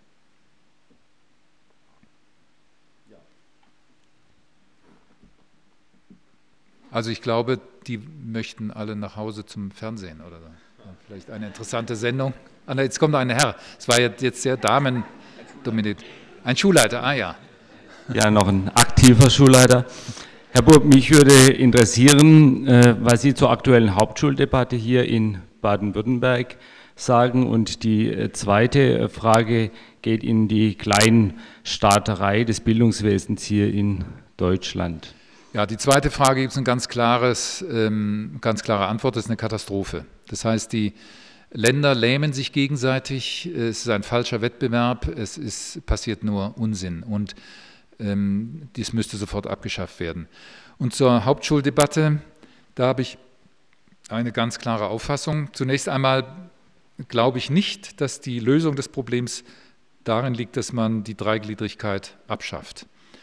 Also ich glaube, die möchten alle nach Hause zum Fernsehen oder so. Vielleicht eine interessante Sendung. Ah, jetzt kommt ein Herr. Es war jetzt sehr damendominiert. Ein Schulleiter, ja. Ja, noch ein aktiver Schulleiter. Herr Burb, mich würde interessieren, was Sie zur aktuellen Hauptschuldebatte hier in Baden-Württemberg sagen. Und die zweite Frage geht in die Kleinstaaterei des Bildungswesens hier in Deutschland. Ja, die zweite Frage gibt es eine ganz klare Antwort, das ist eine Katastrophe. Das heißt, die Länder lähmen sich gegenseitig, es ist ein falscher Wettbewerb, passiert nur Unsinn und dies müsste sofort abgeschafft werden. Und zur Hauptschuldebatte, da habe ich eine ganz klare Auffassung. Zunächst einmal glaube ich nicht, dass die Lösung des Problems darin liegt, dass man die Dreigliedrigkeit abschafft.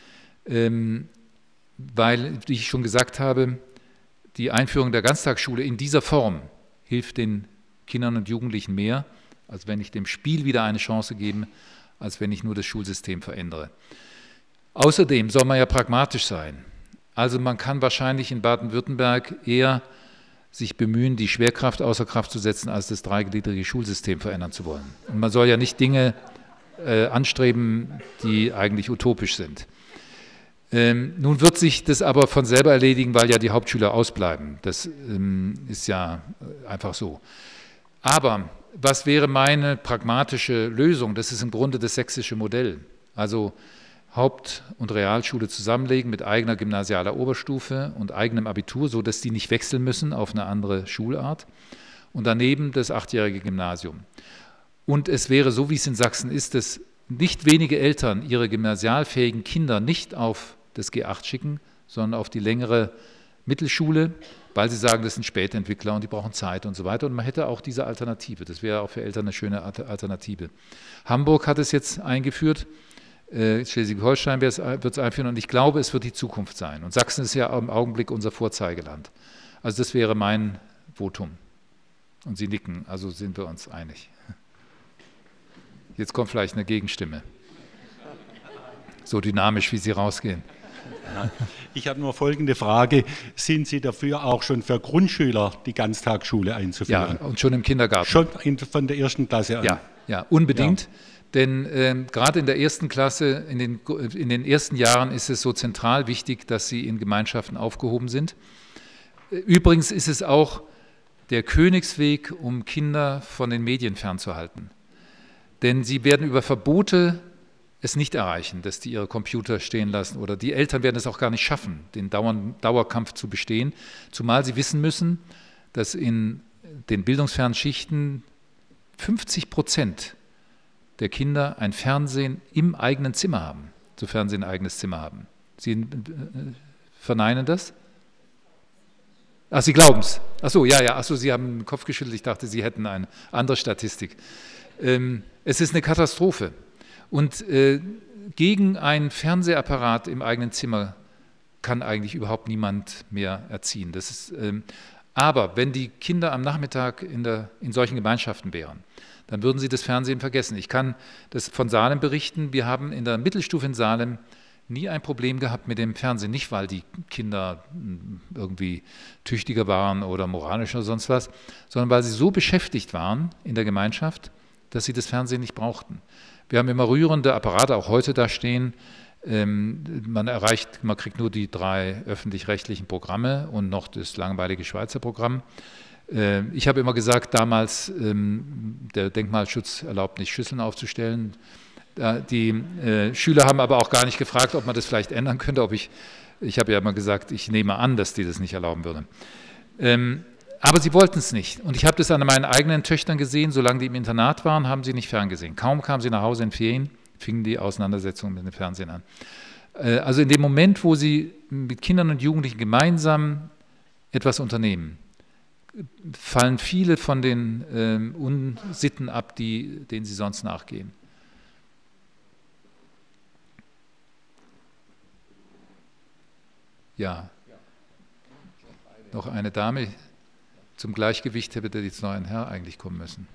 Weil, wie ich schon gesagt habe, die Einführung der Ganztagsschule in dieser Form hilft den Kindern und Jugendlichen mehr, als wenn ich dem Spiel wieder eine Chance gebe, als wenn ich nur das Schulsystem verändere. Außerdem soll man ja pragmatisch sein. Also man kann wahrscheinlich in Baden-Württemberg eher sich bemühen, die Schwerkraft außer Kraft zu setzen, als das dreigliedrige Schulsystem verändern zu wollen. Und man soll ja nicht Dinge anstreben, die eigentlich utopisch sind. Nun wird sich das aber von selber erledigen, weil ja die Hauptschüler ausbleiben. Das ist ja einfach so. Aber was wäre meine pragmatische Lösung? Das ist im Grunde das sächsische Modell. Also Haupt- und Realschule zusammenlegen mit eigener gymnasialer Oberstufe und eigenem Abitur, sodass die nicht wechseln müssen auf eine andere Schulart. Und daneben das 8-jährige Gymnasium. Und es wäre so, wie es in Sachsen ist, dass nicht wenige Eltern ihre gymnasialfähigen Kinder nicht auf das G8 schicken, sondern auf die längere Mittelschule, weil sie sagen, das sind Spätentwickler und die brauchen Zeit und so weiter. Und man hätte auch diese Alternative. Das wäre auch für Eltern eine schöne Alternative. Hamburg hat es jetzt eingeführt, Schleswig-Holstein wird es einführen und ich glaube, es wird die Zukunft sein. Und Sachsen ist ja im Augenblick unser Vorzeigeland. Also das wäre mein Votum. Und Sie nicken, also sind wir uns einig. Jetzt kommt vielleicht eine Gegenstimme. So dynamisch, wie Sie rausgehen. Ich habe nur folgende Frage. Sind Sie dafür auch schon für Grundschüler die Ganztagsschule einzuführen? Ja, und schon im Kindergarten. Schon von der ersten Klasse an? Ja, unbedingt. Ja. Denn gerade in der ersten Klasse, in den ersten Jahren ist es so zentral wichtig, dass sie in Gemeinschaften aufgehoben sind. Übrigens ist es auch der Königsweg, um Kinder von den Medien fernzuhalten. Denn sie werden über Verbote es nicht erreichen, dass die ihre Computer stehen lassen oder die Eltern werden es auch gar nicht schaffen, den Dauerkampf zu bestehen, zumal sie wissen müssen, dass in den bildungsfernen Schichten 50% der Kinder ein Fernsehen im eigenen Zimmer haben, sofern sie ein eigenes Zimmer haben. Sie verneinen das? Ach, Sie glauben es. Ach so, ja. Ach so, Sie haben den Kopf geschüttelt. Ich dachte, Sie hätten eine andere Statistik. Es ist eine Katastrophe. Und gegen einen Fernsehapparat im eigenen Zimmer kann eigentlich überhaupt niemand mehr erziehen. Das ist, aber wenn die Kinder am Nachmittag in solchen Gemeinschaften wären, dann würden sie das Fernsehen vergessen. Ich kann das von Salem berichten. Wir haben in der Mittelstufe in Salem nie ein Problem gehabt mit dem Fernsehen. Nicht, weil die Kinder irgendwie tüchtiger waren oder moralischer oder sonst was, sondern weil sie so beschäftigt waren in der Gemeinschaft, dass sie das Fernsehen nicht brauchten. Wir haben immer rührende Apparate, auch heute da stehen, Man kriegt nur die 3 öffentlich-rechtlichen Programme und noch das langweilige Schweizer Programm. Ich habe immer gesagt, damals, der Denkmalschutz erlaubt nicht, Schüsseln aufzustellen. Die Schüler haben aber auch gar nicht gefragt, ob man das vielleicht ändern könnte. Ich habe ja immer gesagt, ich nehme an, dass die das nicht erlauben würden. Aber sie wollten es nicht. Und ich habe das an meinen eigenen Töchtern gesehen, solange die im Internat waren, haben sie nicht ferngesehen. Kaum kamen sie nach Hause in Ferien, fingen die Auseinandersetzungen mit dem Fernsehen an. Also in dem Moment, wo sie mit Kindern und Jugendlichen gemeinsam etwas unternehmen, fallen viele von den Unsitten ab, denen sie sonst nachgehen. Ja, noch eine Dame. Zum Gleichgewicht hätte jetzt noch ein Herr eigentlich kommen müssen.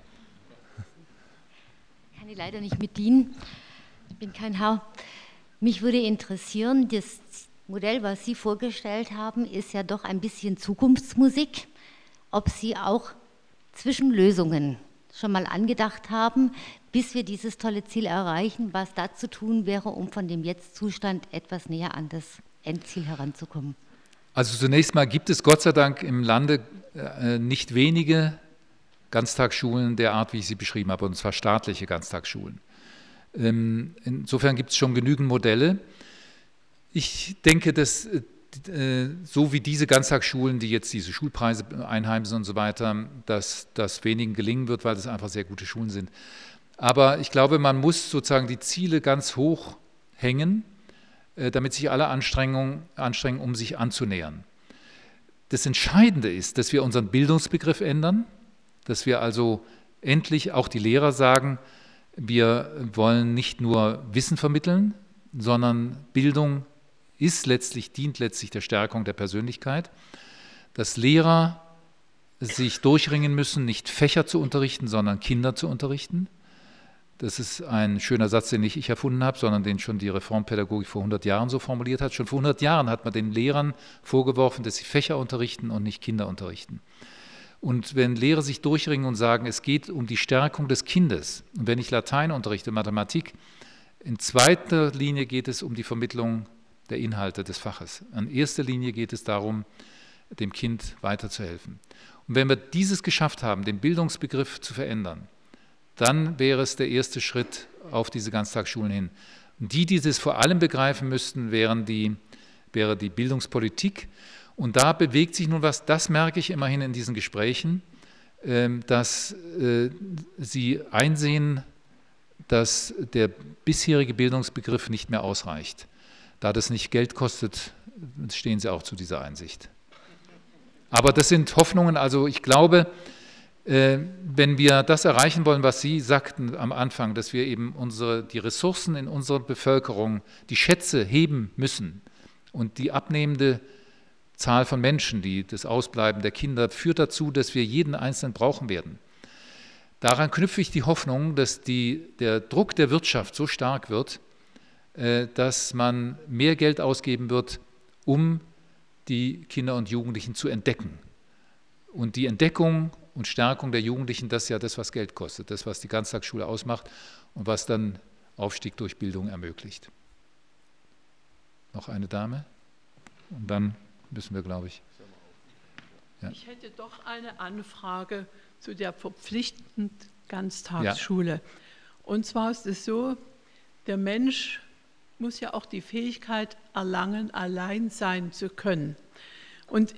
Kann ich leider nicht mit dienen. Ich bin kein Herr. Mich würde interessieren, das Modell, was Sie vorgestellt haben, ist ja doch ein bisschen Zukunftsmusik. Ob Sie auch Zwischenlösungen schon mal angedacht haben, bis wir dieses tolle Ziel erreichen, was da zu tun wäre, um von dem Jetzt-Zustand etwas näher an das Endziel heranzukommen. Also zunächst mal gibt es Gott sei Dank im Lande nicht wenige Ganztagsschulen der Art, wie ich sie beschrieben habe, und zwar staatliche Ganztagsschulen. Insofern gibt es schon genügend Modelle. Ich denke, dass so wie diese Ganztagsschulen, die jetzt diese Schulpreise einheimsen und so weiter, dass das wenigen gelingen wird, weil das einfach sehr gute Schulen sind. Aber ich glaube, man muss sozusagen die Ziele ganz hoch hängen, damit sich alle anstrengen, um sich anzunähern. Das Entscheidende ist, dass wir unseren Bildungsbegriff ändern, dass wir also endlich auch die Lehrer sagen, wir wollen nicht nur Wissen vermitteln, sondern Bildung dient letztlich der Stärkung der Persönlichkeit, dass Lehrer sich durchringen müssen, nicht Fächer zu unterrichten, sondern Kinder zu unterrichten. Das ist ein schöner Satz, den nicht ich erfunden habe, sondern den schon die Reformpädagogik vor 100 Jahren so formuliert hat. Schon vor 100 Jahren hat man den Lehrern vorgeworfen, dass sie Fächer unterrichten und nicht Kinder unterrichten. Und wenn Lehrer sich durchringen und sagen, es geht um die Stärkung des Kindes, und wenn ich Latein unterrichte, Mathematik, in zweiter Linie geht es um die Vermittlung der Inhalte des Faches. In erster Linie geht es darum, dem Kind weiterzuhelfen. Und wenn wir dieses geschafft haben, den Bildungsbegriff zu verändern, dann wäre es der erste Schritt auf diese Ganztagsschulen hin. Und die das vor allem begreifen müssten, wäre die Bildungspolitik. Und da bewegt sich nun was, das merke ich immerhin in diesen Gesprächen, dass sie einsehen, dass der bisherige Bildungsbegriff nicht mehr ausreicht. Da das nicht Geld kostet, stehen sie auch zu dieser Einsicht. Aber das sind Hoffnungen, also ich glaube, wenn wir das erreichen wollen, was Sie sagten am Anfang, dass wir eben die Ressourcen in unserer Bevölkerung, die Schätze heben müssen und die abnehmende Zahl von Menschen, das Ausbleiben der Kinder, führt dazu, dass wir jeden Einzelnen brauchen werden. Daran knüpfe ich die Hoffnung, dass der Druck der Wirtschaft so stark wird, dass man mehr Geld ausgeben wird, um die Kinder und Jugendlichen zu entdecken. Und die Entdeckung und Stärkung der Jugendlichen, das ist ja das, was Geld kostet, das, was die Ganztagsschule ausmacht und was dann Aufstieg durch Bildung ermöglicht. Noch eine Dame? Und dann müssen wir, glaube ich. Ja. Ich hätte doch eine Anfrage zu der verpflichtenden Ganztagsschule. Ja. Und zwar ist es so, der Mensch muss ja auch die Fähigkeit erlangen, allein sein zu können. Und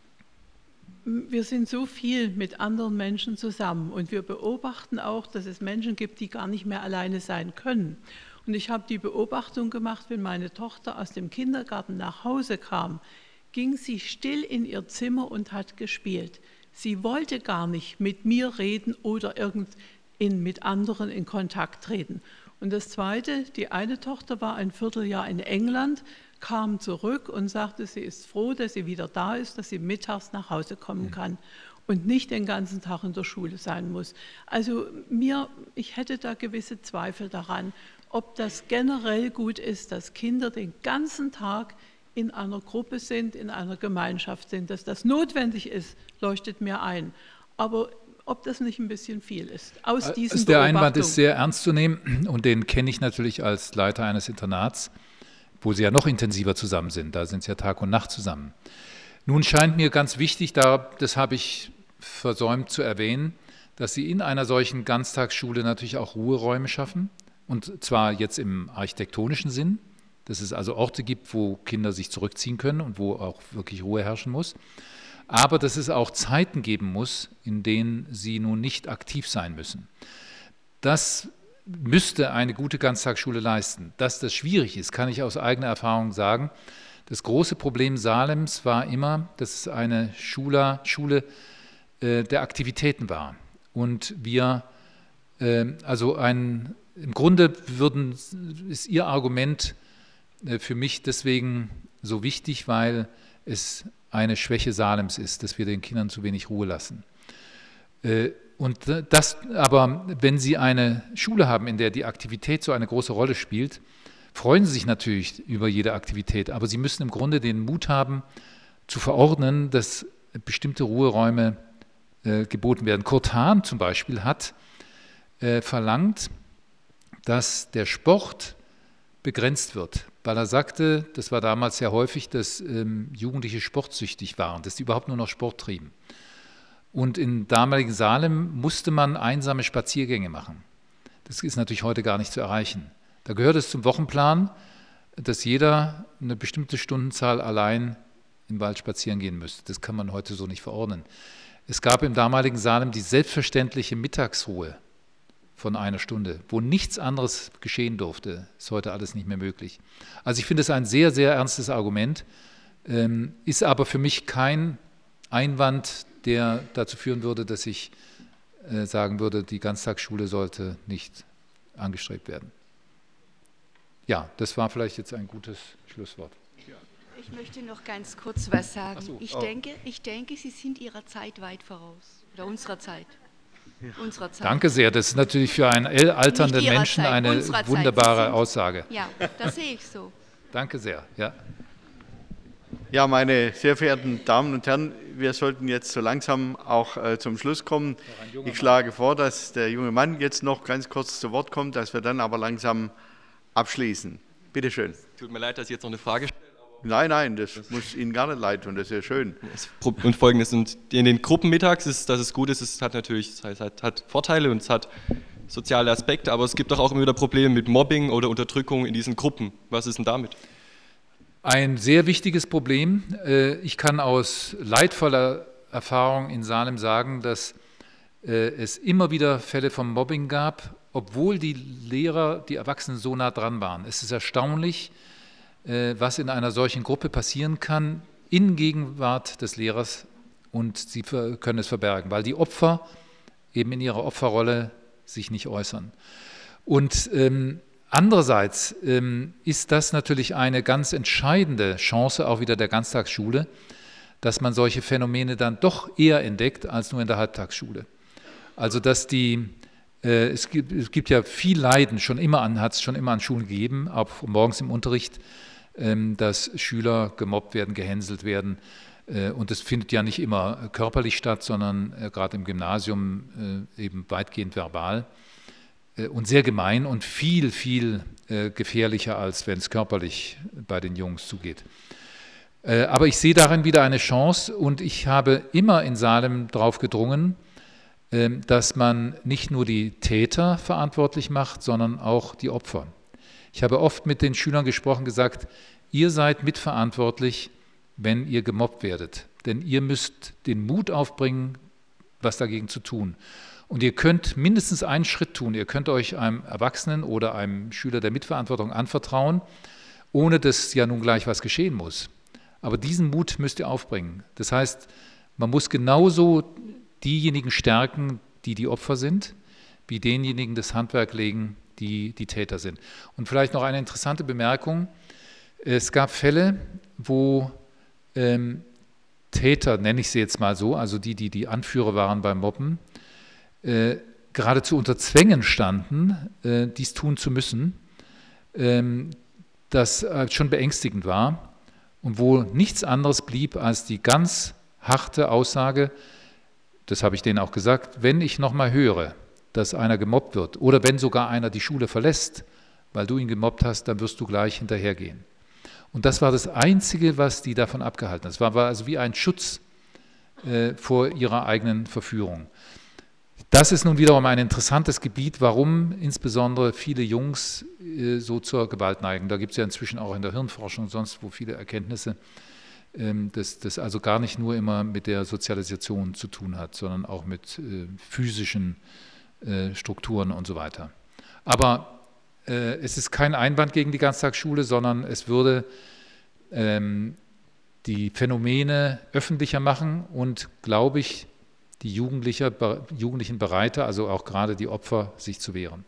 wir sind so viel mit anderen Menschen zusammen und wir beobachten auch, dass es Menschen gibt, die gar nicht mehr alleine sein können. Und ich habe die Beobachtung gemacht, wenn meine Tochter aus dem Kindergarten nach Hause kam, ging sie still in ihr Zimmer und hat gespielt. Sie wollte gar nicht mit mir reden oder mit anderen in Kontakt treten. Und das Zweite, die eine Tochter war ein Vierteljahr in England, kam zurück und sagte, sie ist froh, dass sie wieder da ist, dass sie mittags nach Hause kommen kann und nicht den ganzen Tag in der Schule sein muss. Also ich hätte da gewisse Zweifel daran, ob das generell gut ist, dass Kinder den ganzen Tag in einer Gruppe sind, in einer Gemeinschaft sind. Dass das notwendig ist, leuchtet mir ein. Aber ob das nicht ein bisschen viel ist, aus diesen Beobachtungen. Der Einwand ist sehr ernst zu nehmen und den kenne ich natürlich als Leiter eines Internats. obwohl sie ja noch intensiver zusammen sind, da sind sie ja Tag und Nacht zusammen. Nun scheint mir ganz wichtig, das habe ich versäumt zu erwähnen, dass Sie in einer solchen Ganztagsschule natürlich auch Ruheräume schaffen, und zwar jetzt im architektonischen Sinn, dass es also Orte gibt, wo Kinder sich zurückziehen können und wo auch wirklich Ruhe herrschen muss, aber dass es auch Zeiten geben muss, in denen sie nun nicht aktiv sein müssen. Das müsste eine gute Ganztagsschule leisten. Dass das schwierig ist, kann ich aus eigener Erfahrung sagen. Das große Problem Salems war immer, dass es eine Schule der Aktivitäten war. Und wir, im Grunde ist Ihr Argument für mich deswegen so wichtig, weil es eine Schwäche Salems ist, dass wir den Kindern zu wenig Ruhe lassen. Aber wenn Sie eine Schule haben, in der die Aktivität so eine große Rolle spielt, freuen Sie sich natürlich über jede Aktivität, aber Sie müssen im Grunde den Mut haben, zu verordnen, dass bestimmte Ruheräume geboten werden. Kurt Hahn zum Beispiel hat verlangt, dass der Sport begrenzt wird, weil er sagte, das war damals sehr häufig, dass Jugendliche sportsüchtig waren, dass die überhaupt nur noch Sport trieben. Und in damaligen Salem musste man einsame Spaziergänge machen. Das ist natürlich heute gar nicht zu erreichen. Da gehört es zum Wochenplan, dass jeder eine bestimmte Stundenzahl allein im Wald spazieren gehen müsste. Das kann man heute so nicht verordnen. Es gab im damaligen Salem die selbstverständliche Mittagsruhe von 1 Stunde, wo nichts anderes geschehen durfte. Ist heute alles nicht mehr möglich. Also ich finde es ein sehr, sehr ernstes Argument, ist aber für mich kein Einwand, der dazu führen würde, dass ich sagen würde, die Ganztagsschule sollte nicht angestrebt werden. Ja, das war vielleicht jetzt ein gutes Schlusswort. Ich möchte noch ganz kurz was sagen. So, ich denke, Sie sind Ihrer Zeit weit voraus, oder unserer Zeit. Ja. Unserer Zeit. Danke sehr, das ist natürlich für einen alternden Menschen eine wunderbare Aussage. Ja, das sehe ich so. Danke sehr. Ja. Ja, meine sehr verehrten Damen und Herren, wir sollten jetzt so langsam auch zum Schluss kommen. Ich schlage vor, dass der junge Mann jetzt noch ganz kurz zu Wort kommt, dass wir dann aber langsam abschließen. Bitte schön. Tut mir leid, dass ich jetzt noch eine Frage stelle. Nein, das muss Ihnen gar nicht leid tun, das ist ja schön. Und Folgendes, und in den Gruppen mittags ist, dass es gut ist, es hat natürlich hat Vorteile und es hat soziale Aspekte, aber es gibt doch auch immer wieder Probleme mit Mobbing oder Unterdrückung in diesen Gruppen. Was ist denn damit? Ein sehr wichtiges Problem. Ich kann aus leidvoller Erfahrung in Salem sagen, dass es immer wieder Fälle von Mobbing gab, obwohl die Lehrer, die Erwachsenen so nah dran waren. Es ist erstaunlich, was in einer solchen Gruppe passieren kann, in Gegenwart des Lehrers, und sie können es verbergen, weil die Opfer eben in ihrer Opferrolle sich nicht äußern. Und andererseits ist das natürlich eine ganz entscheidende Chance auch wieder der Ganztagsschule, dass man solche Phänomene dann doch eher entdeckt als nur in der Halbtagsschule. Also dass es gibt ja viel Leiden, hat es schon immer an Schulen gegeben, auch morgens im Unterricht, dass Schüler gemobbt werden, gehänselt werden. Und das findet ja nicht immer körperlich statt, sondern gerade im Gymnasium eben weitgehend verbal. Und sehr gemein und viel, viel gefährlicher, als wenn es körperlich bei den Jungs zugeht. Aber ich sehe darin wieder eine Chance, und ich habe immer in Salem darauf gedrungen, dass man nicht nur die Täter verantwortlich macht, sondern auch die Opfer. Ich habe oft mit den Schülern gesprochen, gesagt, ihr seid mitverantwortlich, wenn ihr gemobbt werdet. Denn ihr müsst den Mut aufbringen, was dagegen zu tun. Und ihr könnt mindestens einen Schritt tun. Ihr könnt euch einem Erwachsenen oder einem Schüler der Mitverantwortung anvertrauen, ohne dass ja nun gleich was geschehen muss. Aber diesen Mut müsst ihr aufbringen. Das heißt, man muss genauso diejenigen stärken, die die Opfer sind, wie denjenigen das Handwerk legen, die die Täter sind. Und vielleicht noch eine interessante Bemerkung. Es gab Fälle, wo Täter, nenne ich sie jetzt mal so, also die Anführer waren beim Mobben, geradezu unter Zwängen standen, dies tun zu müssen, das schon beängstigend war und wo nichts anderes blieb als die ganz harte Aussage, das habe ich denen auch gesagt, wenn ich nochmal höre, dass einer gemobbt wird oder wenn sogar einer die Schule verlässt, weil du ihn gemobbt hast, dann wirst du gleich hinterhergehen. Und das war das Einzige, was die davon abgehalten hat. Es war also wie ein Schutz vor ihrer eigenen Verführung. Das ist nun wiederum ein interessantes Gebiet, warum insbesondere viele Jungs so zur Gewalt neigen. Da gibt es ja inzwischen auch in der Hirnforschung und sonst wo viele Erkenntnisse, das also gar nicht nur immer mit der Sozialisation zu tun hat, sondern auch mit physischen Strukturen und so weiter. Aber es ist kein Einwand gegen die Ganztagsschule, sondern es würde die Phänomene öffentlicher machen und, glaube ich, die Jugendlichen bereiter, also auch gerade die Opfer, sich zu wehren.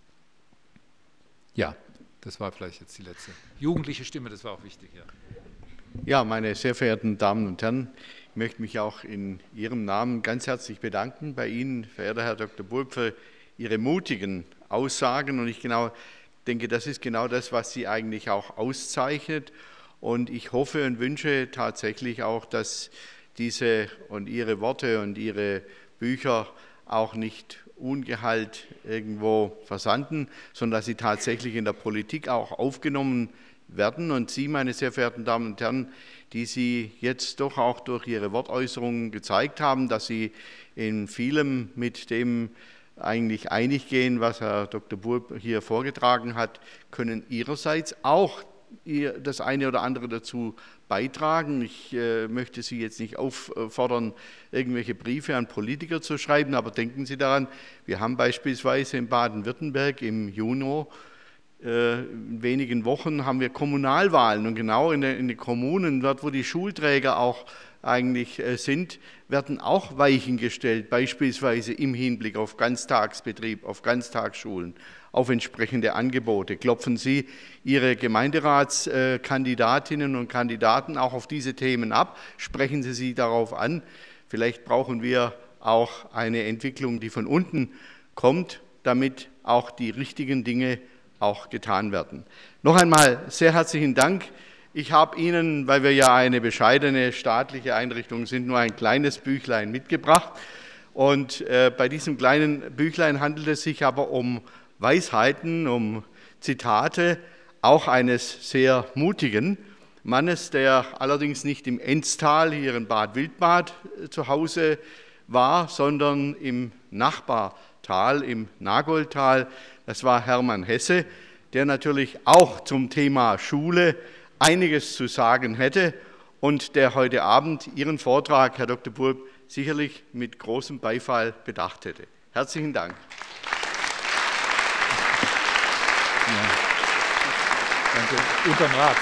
Ja, das war vielleicht jetzt die letzte. Jugendliche Stimme, das war auch wichtig. Ja, ja, meine sehr verehrten Damen und Herren, ich möchte mich auch in Ihrem Namen ganz herzlich bedanken bei Ihnen, verehrter Herr Dr. Bulb, für Ihre mutigen Aussagen. Und ich denke, das ist genau das, was Sie eigentlich auch auszeichnet. Und ich hoffe und wünsche tatsächlich auch, dass diese und Ihre Worte und Ihre Bücher auch nicht ungeheilt irgendwo versanden, sondern dass sie tatsächlich in der Politik auch aufgenommen werden. Und Sie, meine sehr verehrten Damen und Herren, die Sie jetzt doch auch durch Ihre Wortäußerungen gezeigt haben, dass Sie in vielem mit dem eigentlich einig gehen, was Herr Dr. Bulb hier vorgetragen hat, können Ihrerseits auch das eine oder andere dazu beitragen. Ich möchte Sie jetzt nicht auffordern, irgendwelche Briefe an Politiker zu schreiben, aber denken Sie daran, wir haben beispielsweise in Baden-Württemberg im Juni, in wenigen Wochen, haben wir Kommunalwahlen und genau in den Kommunen, dort wo die Schulträger auch eigentlich sind, werden auch Weichen gestellt, beispielsweise im Hinblick auf Ganztagsbetrieb, auf Ganztagsschulen, auf entsprechende Angebote. Klopfen Sie Ihre Gemeinderatskandidatinnen und Kandidaten auch auf diese Themen ab, sprechen Sie sie darauf an. Vielleicht brauchen wir auch eine Entwicklung, die von unten kommt, damit auch die richtigen Dinge auch getan werden. Noch einmal sehr herzlichen Dank. Ich habe Ihnen, weil wir ja eine bescheidene staatliche Einrichtung sind, nur ein kleines Büchlein mitgebracht. Und bei diesem kleinen Büchlein handelt es sich aber um Weisheiten, um Zitate, auch eines sehr mutigen Mannes, der allerdings nicht im Enztal hier in Bad Wildbad zu Hause war, sondern im Nachbartal, im Nagoldtal. Das war Hermann Hesse, der natürlich auch zum Thema Schule einiges zu sagen hätte und der heute Abend Ihren Vortrag, Herr Dr. Bulb, sicherlich mit großem Beifall bedacht hätte. Herzlichen Dank. Ja. Danke. Unterm Rat.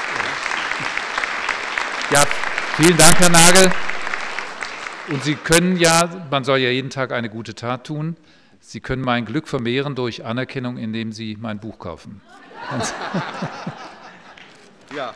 Ja, vielen Dank, Herr Nagel. Und Sie können ja, man soll ja jeden Tag eine gute Tat tun, Sie können mein Glück vermehren durch Anerkennung, indem Sie mein Buch kaufen. Ja.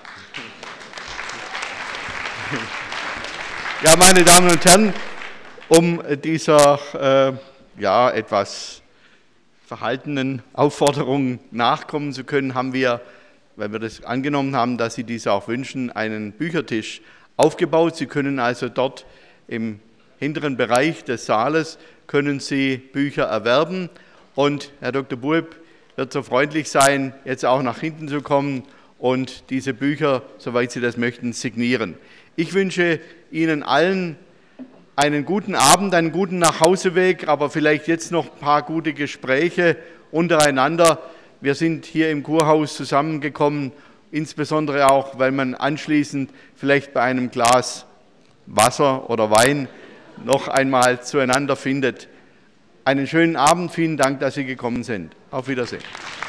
Ja, meine Damen und Herren, um dieser etwas verhaltenen Aufforderung nachkommen zu können, haben wir, weil wir das angenommen haben, dass Sie dies auch wünschen, einen Büchertisch aufgebaut. Sie können also dort im hinteren Bereich des Saales können Sie Bücher erwerben und Herr Dr. Bulb wird so freundlich sein, jetzt auch nach hinten zu kommen und diese Bücher, soweit Sie das möchten, signieren. Ich wünsche Ihnen allen einen guten Abend, einen guten Nachhauseweg, aber vielleicht jetzt noch ein paar gute Gespräche untereinander. Wir sind hier im Kurhaus zusammengekommen, insbesondere auch, weil man anschließend vielleicht bei einem Glas Wasser oder Wein noch einmal zueinander findet. Einen schönen Abend, vielen Dank, dass Sie gekommen sind. Auf Wiedersehen.